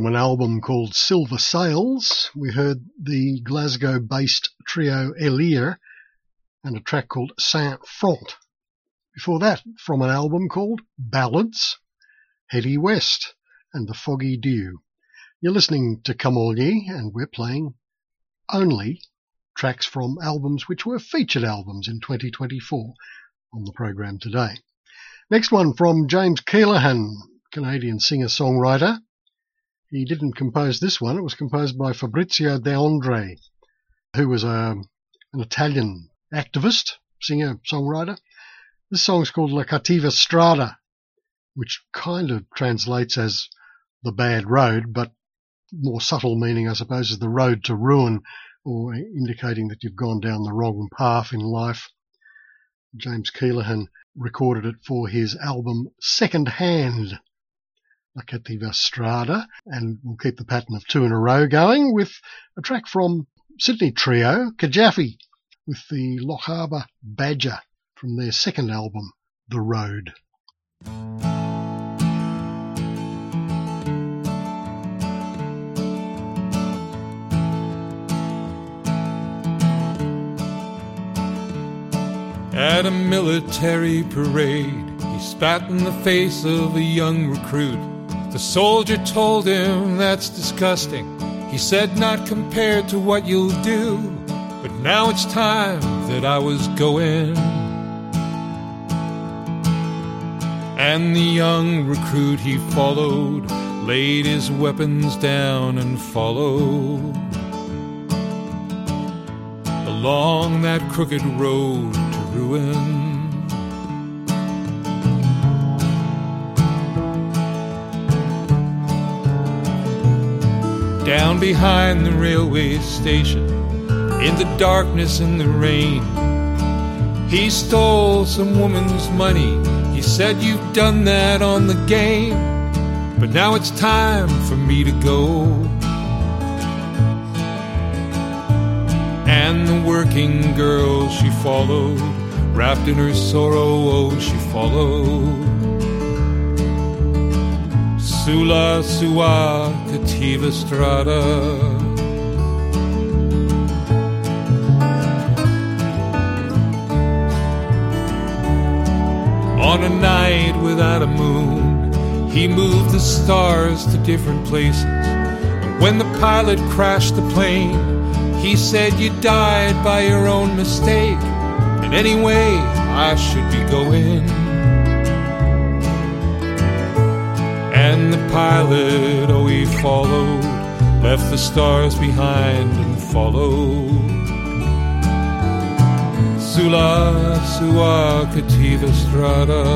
From an album called Silver Sails, we heard the Glasgow-based trio Elir and a track called Saint Front. Before that, from an album called Ballads, Hetty West and the Foggy Dew. You're listening to Come All Ye, and we're playing only tracks from albums which were featured albums in twenty twenty-four on the program today. Next one from James Keelaghan, Canadian singer-songwriter. He didn't compose this one. It was composed by Fabrizio De André, who was a, an Italian activist, singer-songwriter. This song's called La Cattiva Strada, which kind of translates as the bad road, but more subtle meaning, I suppose, is the road to ruin, or indicating that you've gone down the wrong path in life. James Keelaghan recorded it for his album Second Hand, La Cattiva Strada, and we'll keep the pattern of two in a row going with a track from Sydney trio, Kajaffi, with the Loch Harbour Badger from their second album, The Road. At a military parade, he spat in the face of a young recruit. The soldier told him, "That's disgusting." He said, "Not compared to what you'll do." But now it's time that I was going. And the young recruit he followed, laid his weapons down and followed along that crooked road to ruin. Down behind the railway station, in the darkness and the rain, he stole some woman's money. He said, "You've done that on the game, but now it's time for me to go." And the working girl she followed, wrapped in her sorrow, oh, she followed. Sulla sua cattiva strada. On a night without a moon, he moved the stars to different places. And when the pilot crashed the plane, he said, "You died by your own mistake, and anyway, I should be going." And the pilot, oh, he followed, left the stars behind and followed. Sulla sua cattiva strada.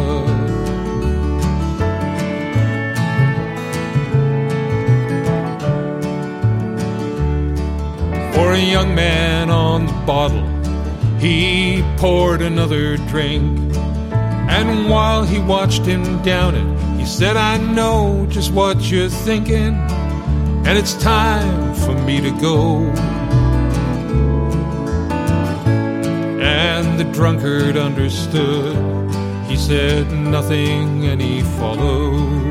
For a young man on the bottle, he poured another drink. And while he watched him down it, he said, "I know just what you're thinking, and it's time for me to go." And the drunkard understood. He said nothing and he followed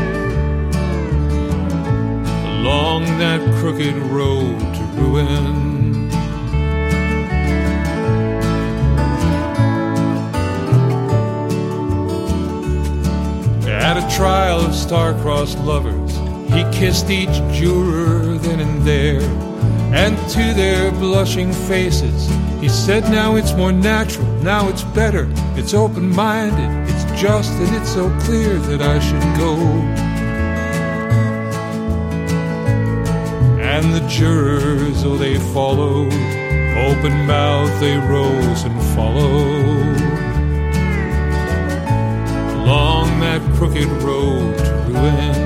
along that crooked road to ruin. At a trial of star-crossed lovers, he kissed each juror then and there, and to their blushing faces he said, "Now it's more natural, now it's better, it's open-minded, it's just that it's so clear that I should go." And the jurors, oh, they followed, open-mouthed they rose and followed along that crooked road to ruin.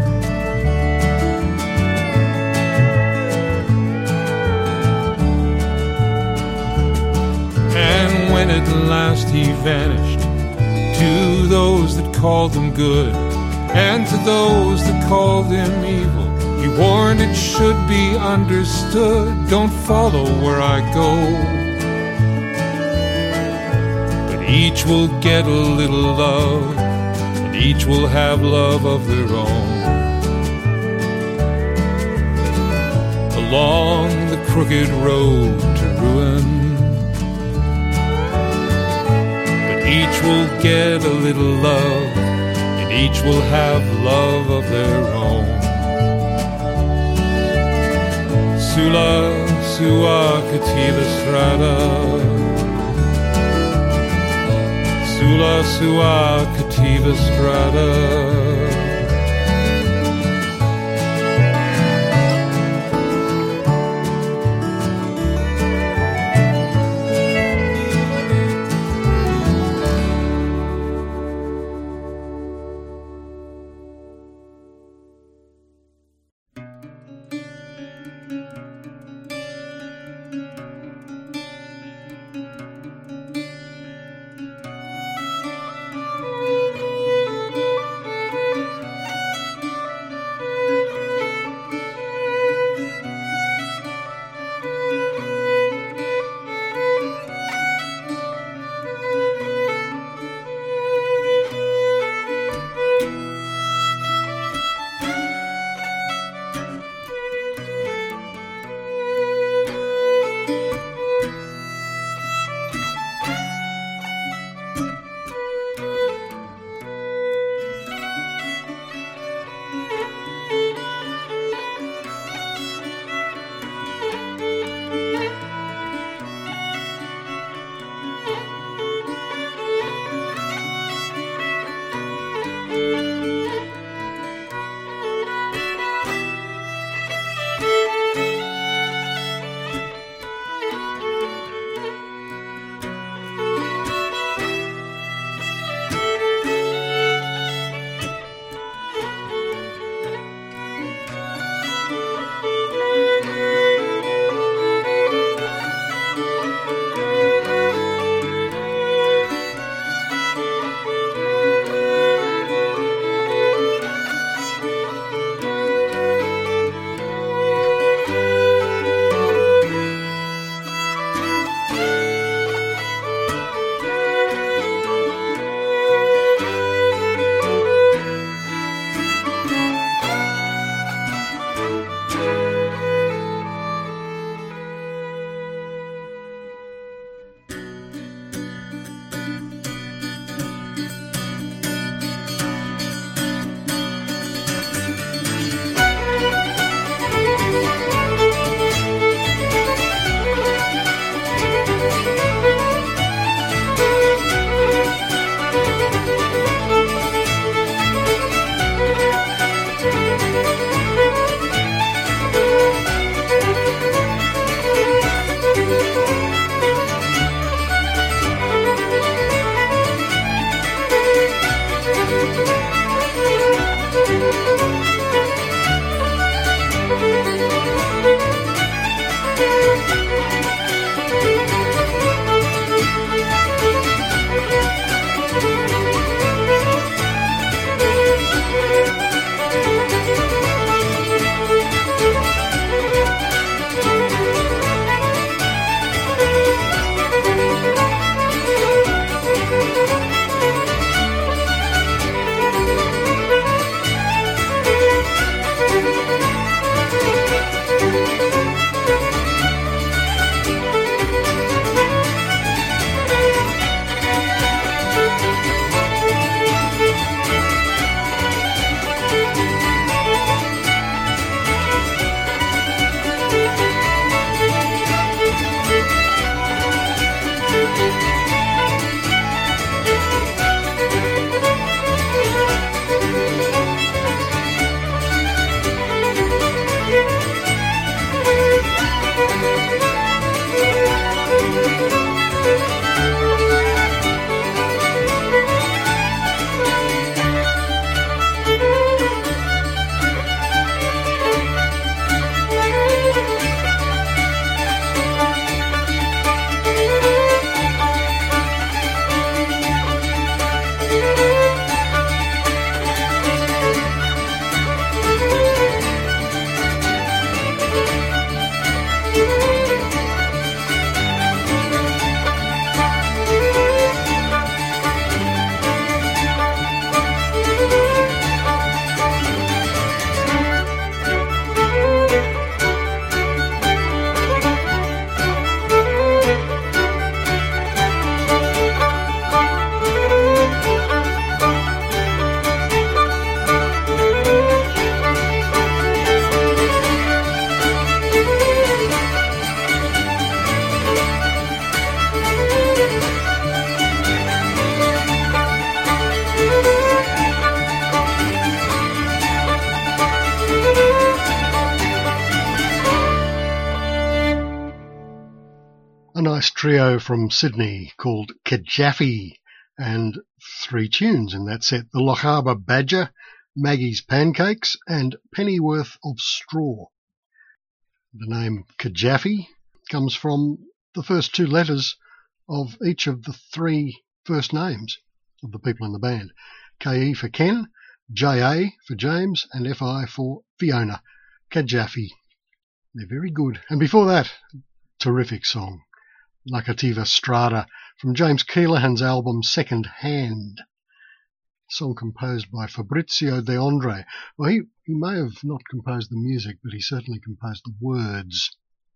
And when at last he vanished, to those that called him good and to those that called him evil, he warned it should be understood, "Don't follow where I go." Each will get a little love, and each will have love of their own. along the crooked road to ruin. But each will get a little love, and each will have love of their own. Sula, sua, cativa strada. Sula, sua, cativa strada. nice trio from Sydney called Kajaffe, and three tunes in that set: the Lochaber Badger, Maggie's Pancakes, and Pennyworth of Straw. The name Kajaffe comes from the first two letters of each of the three first names of the people in the band. K E for Ken, J A for James, and F I for Fiona. Kajaffe. They're very good. And before that, terrific song, Lakativa Strada, from James Keelahan's album Second Hand. Song composed by Fabrizio De Andre. Well, he, he may have not composed the music, but he certainly composed the words.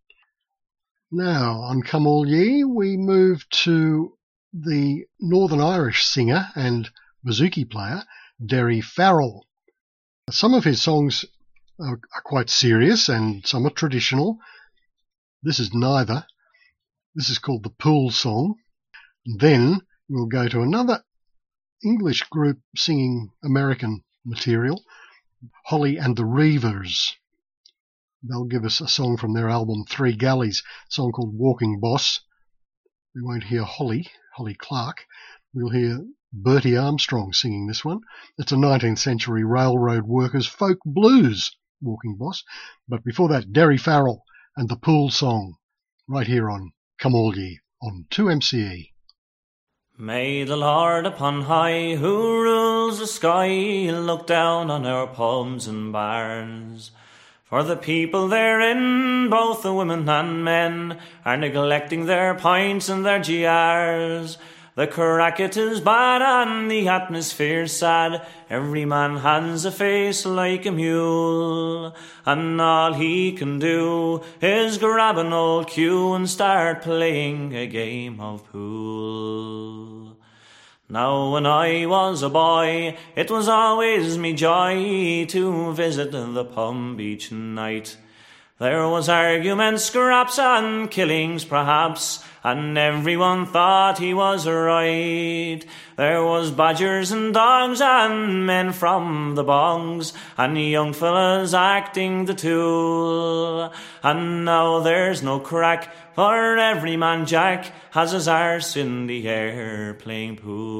Now, on Come All Ye, we move to the Northern Irish singer and bouzouki player, Derry Farrell. Some of his songs are, are quite serious and some are traditional. This is neither. This is called the Pool Song. And then we'll go to another English group singing American material, Holly and the Reivers. They'll give us a song from their album Three Galleys, a song called Walking Boss. We won't hear Holly, Holly Clark. We'll hear Bertie Armstrong singing this one. It's a nineteenth century railroad workers folk blues, Walking Boss. But before that, Derry Farrell and the Pool Song, right here on Come All Ye on two M C E. May the Lord upon high, who rules the sky, look down on our pubs and barns. For the people therein, both the women and men, are neglecting their pints and their G Rs. The cracket is bad and the atmosphere's sad. Every man has a face like a mule, and all he can do is grab an old cue and start playing a game of pool. Now when I was a boy, it was always me joy to visit the pub each night. There was arguments, scraps and killings perhaps, and everyone thought he was right. There was badgers and dogs and men from the bongs, and young fellas acting the tool. And now there's no crack, for every man Jack has his arse in the air playing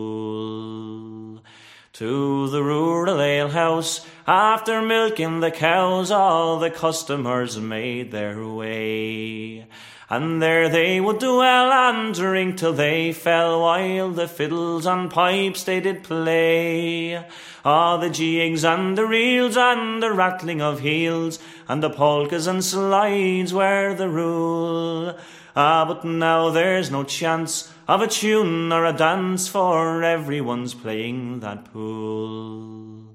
pool. To the rural alehouse, after milking the cows, all the customers made their way. And there they would dwell and drink till they fell, while the fiddles and pipes they did play. All the jigs and the reels and the rattling of heels, and the polkas and slides were the rule. Ah, but now there's no chance of a tune or a dance, for everyone's playing that pool.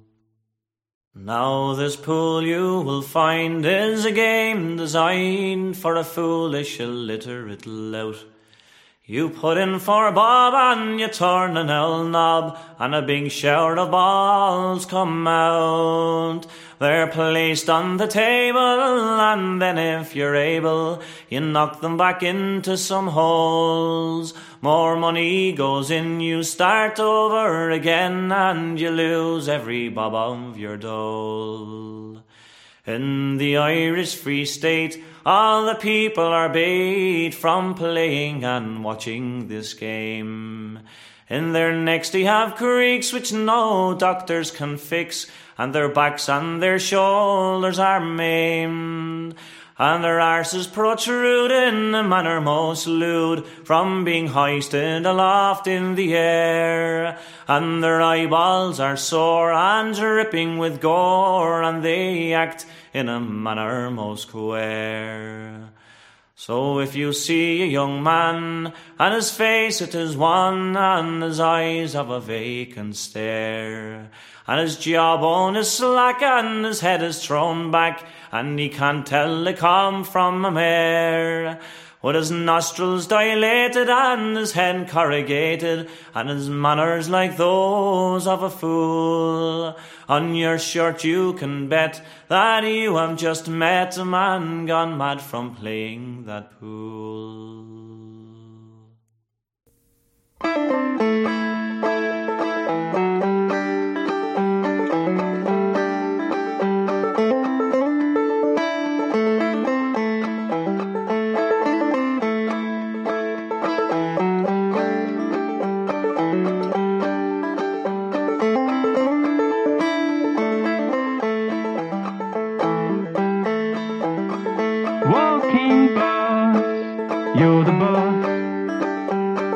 Now this pool you will find is a game designed for a foolish illiterate lout. You put in for bob and you turn an L knob, and a big shower of balls come out. They're placed on the table, and then if you're able, you knock them back into some holes. More money goes in, you start over again, and you lose every bob of your dole. In the Irish Free State, all the people are bait from playing and watching this game. In their necks they have creaks which no doctors can fix, and their backs and their shoulders are maimed, and their arses protrude in a manner most lewd from being hoisted aloft in the air, and their eyeballs are sore and dripping with gore, and they act in a manner most queer. So if you see a young man, and his face it is wan, and his eyes have a vacant stare, and his jawbone is slack, and his head is thrown back, and he can't tell a comb from a mare, with his nostrils dilated and his head corrugated, and his manners like those of a fool, on your shirt you can bet that you have just met a man gone mad from playing that pool.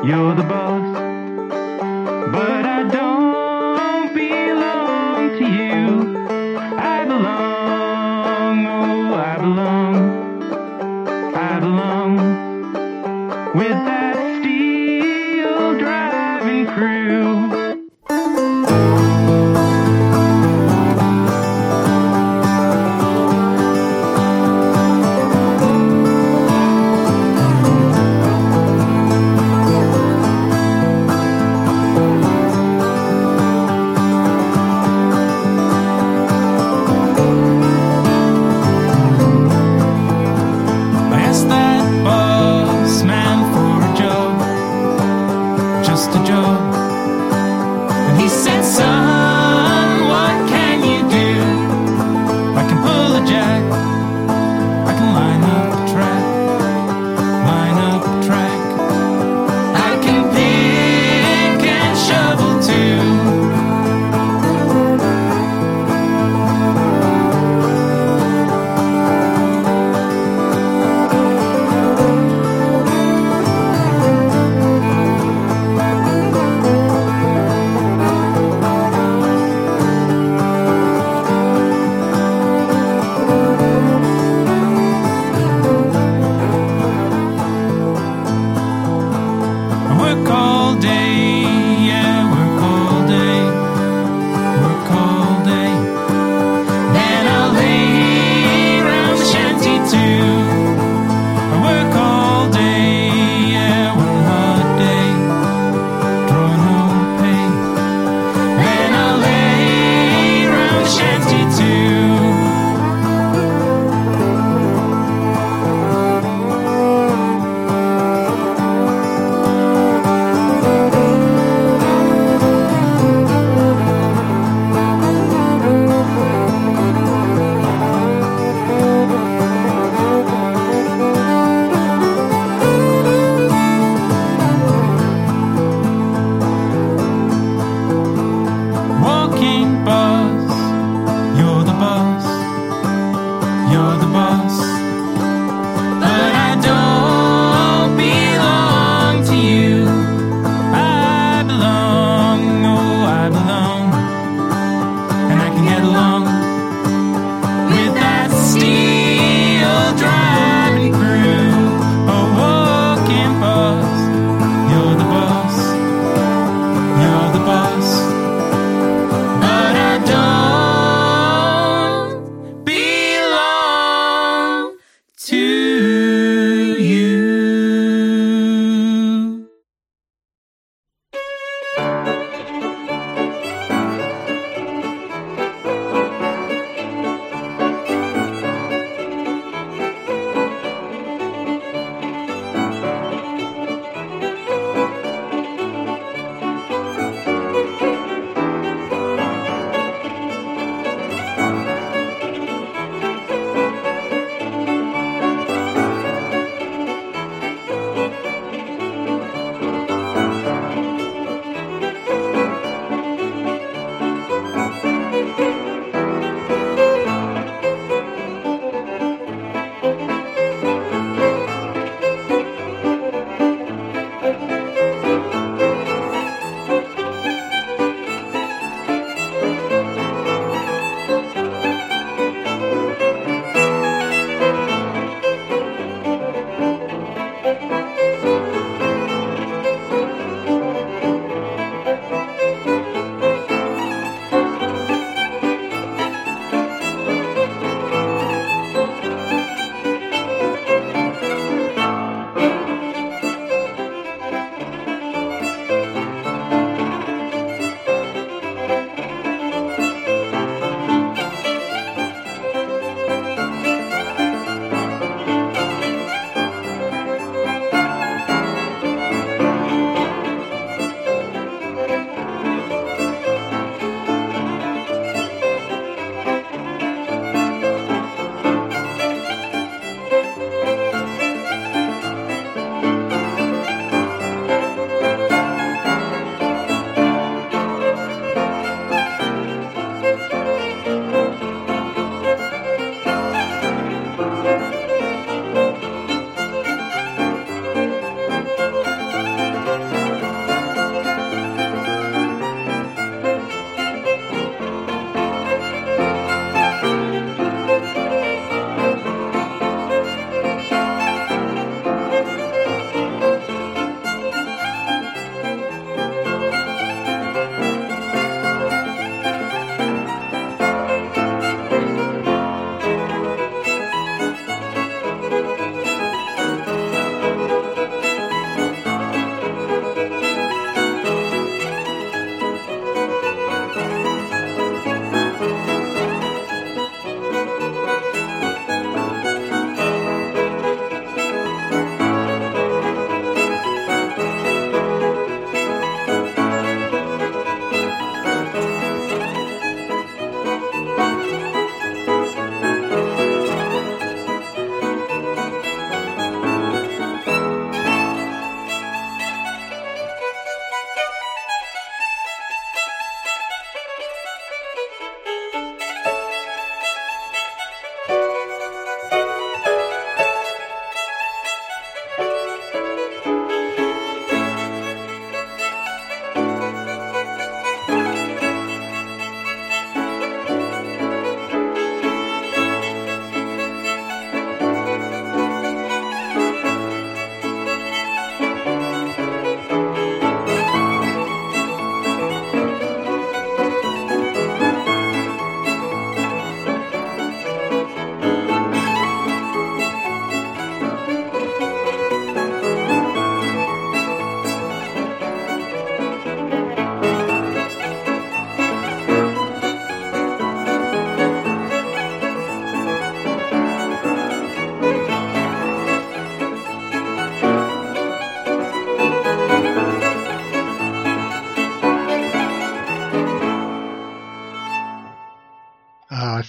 you're the boss, but I don't belong to you. I belong, oh, I belong, I belong with that steel driving crew.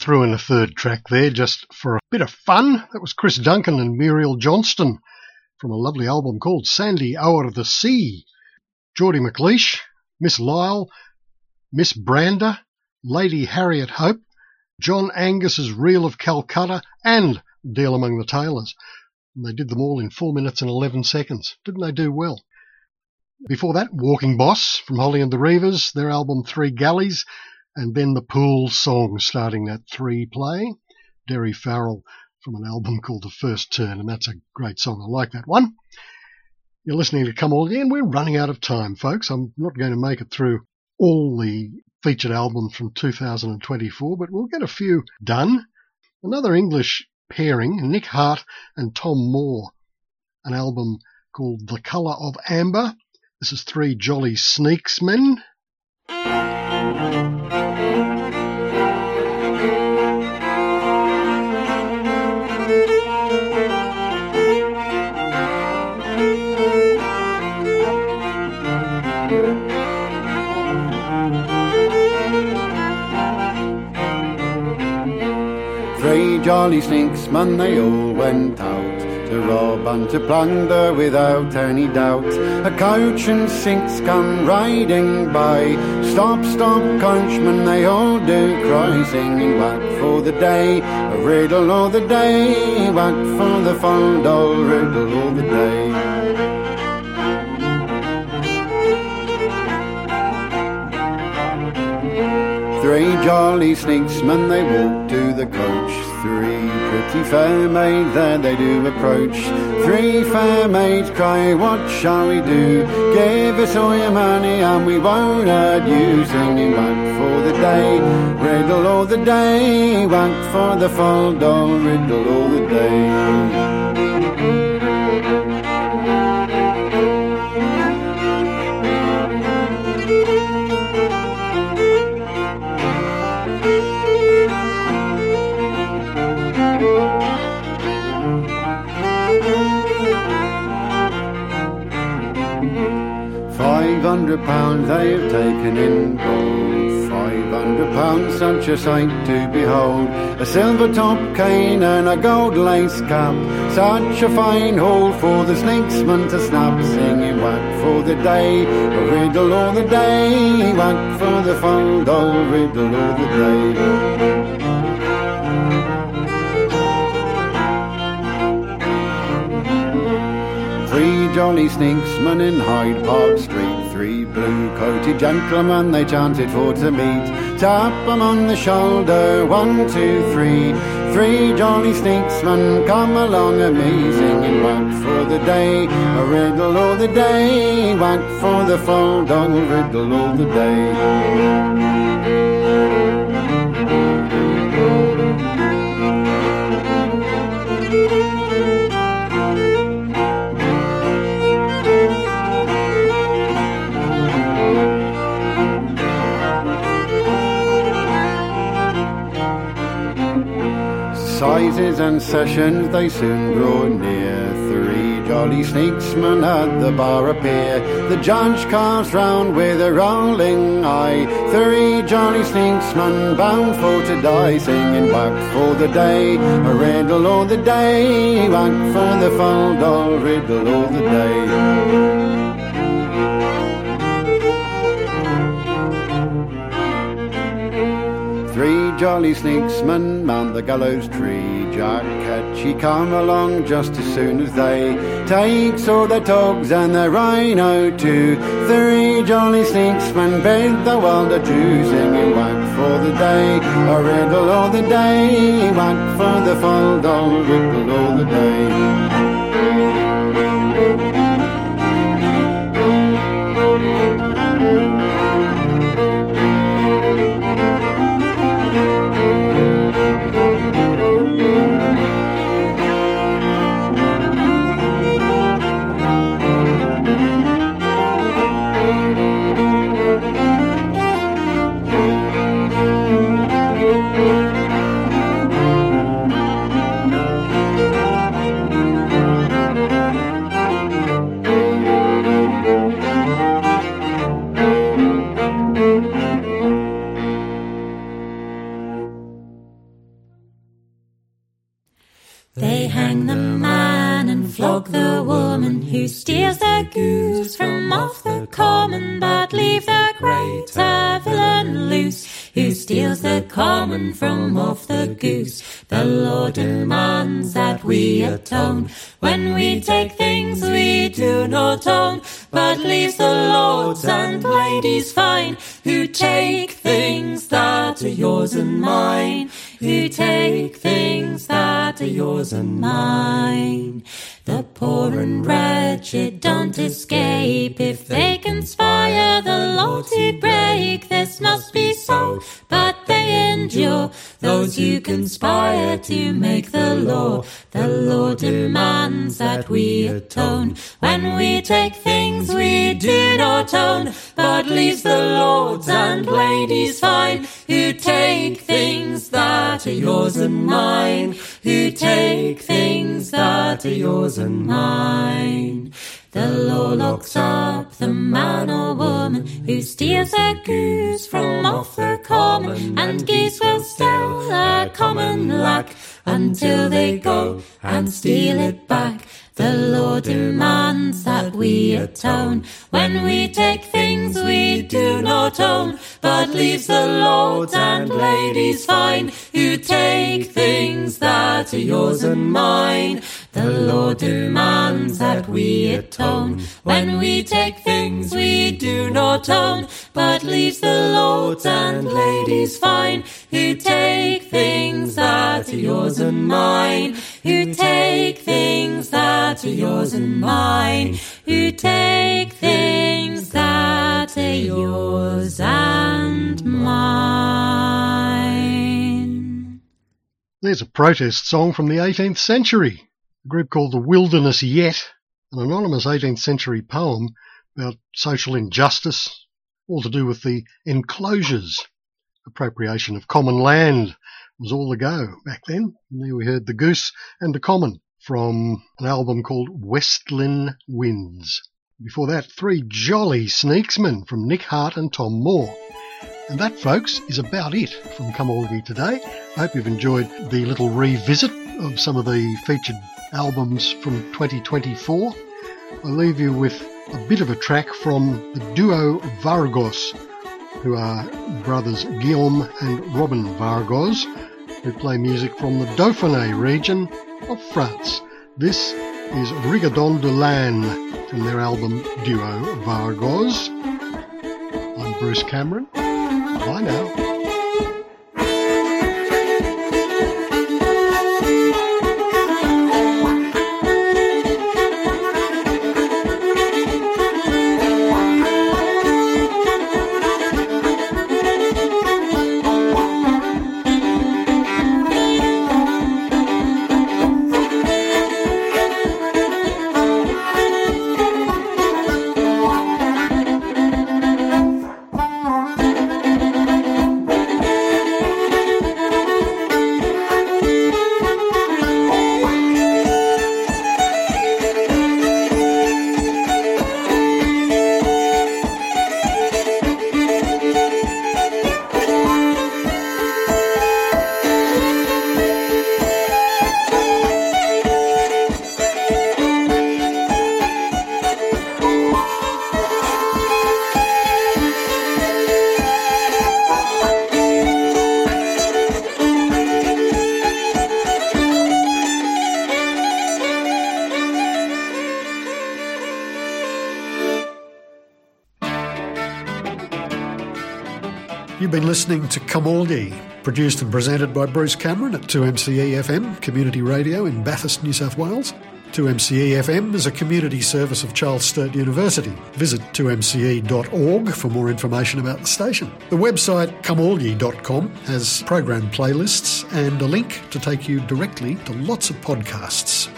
threw in a third track there just for a bit of fun. That was Chris Duncan and Muriel Johnston from a lovely album called Sandy O'er the Sea. Geordie McLeish, Miss Lyle, Miss Brander, Lady Harriet Hope, John Angus's Reel of Calcutta, and Deal Among the Tailors. And they did them all in four minutes and eleven seconds. Didn't they do well? Before that, Walking Boss from Holly and the Reivers, their album Three Galleys, and then the Pool Song starting that three play. Derry Farrell from an album called The First Turn, and that's a great song. I like that one. You're listening to Come All Ye, and we're running out of time, folks. I'm not going to make it through all the featured albums from two thousand twenty-four, but we'll get a few done. Another English pairing, Nick Hart and Tom Moore, an album called The Colour of Amber. This is Three Jolly Sneaksmen. Three jolly sneaksmen, they all went out to rob and to plunder without any doubt. A coach and six come riding by. Stop, stop, coachman, they all do cry, singing whack for the day, a riddle all the day, whack for the fond old riddle all the day. Three jolly sneaksmen, they walk to the coach. Three pretty fair maids, there they do approach. Three fair maids cry, what shall we do? Give us all your money and we won't hurt you. Singing whack for the day, riddle all the day, whack for the fond old riddle all the day. Five hundred pounds they have taken in gold. Five hundred pounds, such a sight to behold. A silver top cane and a gold lace cap. Such a fine haul for the sneaksman to snap. Singing whack for the day, a riddle all the day. Whack for the fond old riddle all the day. Three jolly sneaksmen in Hyde Park Street. Three blue-coated gentlemen they chanted for to meet. Tap them on the shoulder, one, two, three. Three jolly sneaksmen come along a me, singing whack for the day, a riddle all the day, whack for the fond old riddle all the day. Sizes and sessions they soon draw near. Three jolly sneaksmen at the bar appear. The judge comes round with a rolling eye. Three jolly sneaksmen bound for to die, singing whack for the day, a riddle all the day, whack for the fond old riddle all the day. Three jolly sneaksmen mount the gallows tree. Jack Ketch, he come along just as soon as they takes all their togs and their rhino too. Three jolly sneaksmen bid the world adieu, singing whack for the day, a riddle all the day, whack for the fond old riddle all the day. the common, but leave the greater villain loose, who steals the common from off the goose. The law demands that we atone. When we take things we do not own, but leaves the lords and ladies fine, who take things that are yours and mine, who take things that are yours and mine. The poor and wretched don't escape if they conspire the law to break. This must be so, but they endure those who conspire to make the law. The law demands that we atone. When we take things we do not own, but leaves the lords and ladies fine, who take things that are yours and mine, who take things that are yours and mine. The law locks up the man or woman who steals a goose from off the common, and geese will still a common lack until they go and steal it back. The law demands that we atone. When we take things we do not own, but leaves the lords and ladies fine, who take things that are yours and mine. The law demands that we atone. When we take things we do not own, but leaves the lords and ladies fine, who take things that are yours and mine, who take things that are yours and mine, who take things that are yours and mine. There's a protest song from the eighteenth century. A group called The Wilderness Yet, an anonymous eighteenth century poem about social injustice, all to do with the enclosures. Appropriation of common land was all the go back then. And there we heard The Goose and the Common from an album called Westlin Winds. Before that, Three Jolly Sneaksmen from Nick Hart and Tom Moore. And that, folks, is about it from Come Algie today. I hope you've enjoyed the little revisit of some of the featured albums from twenty twenty-four. I leave you with a bit of a track from the duo Vargos, who are brothers Guillaume and Robin Vargos, who play music from the Dauphiné region of France. This is Rigadon de Lanne from their album Duo Vargos. I'm Bruce Cameron. Bye now. You've been listening to Come Algie, produced and presented by Bruce Cameron at two M C E F M Community Radio in Bathurst, New South Wales. two M C E F M is a community service of Charles Sturt University. Visit two M C E dot org for more information about the station. The website come algie dot com has program playlists and a link to take you directly to lots of podcasts.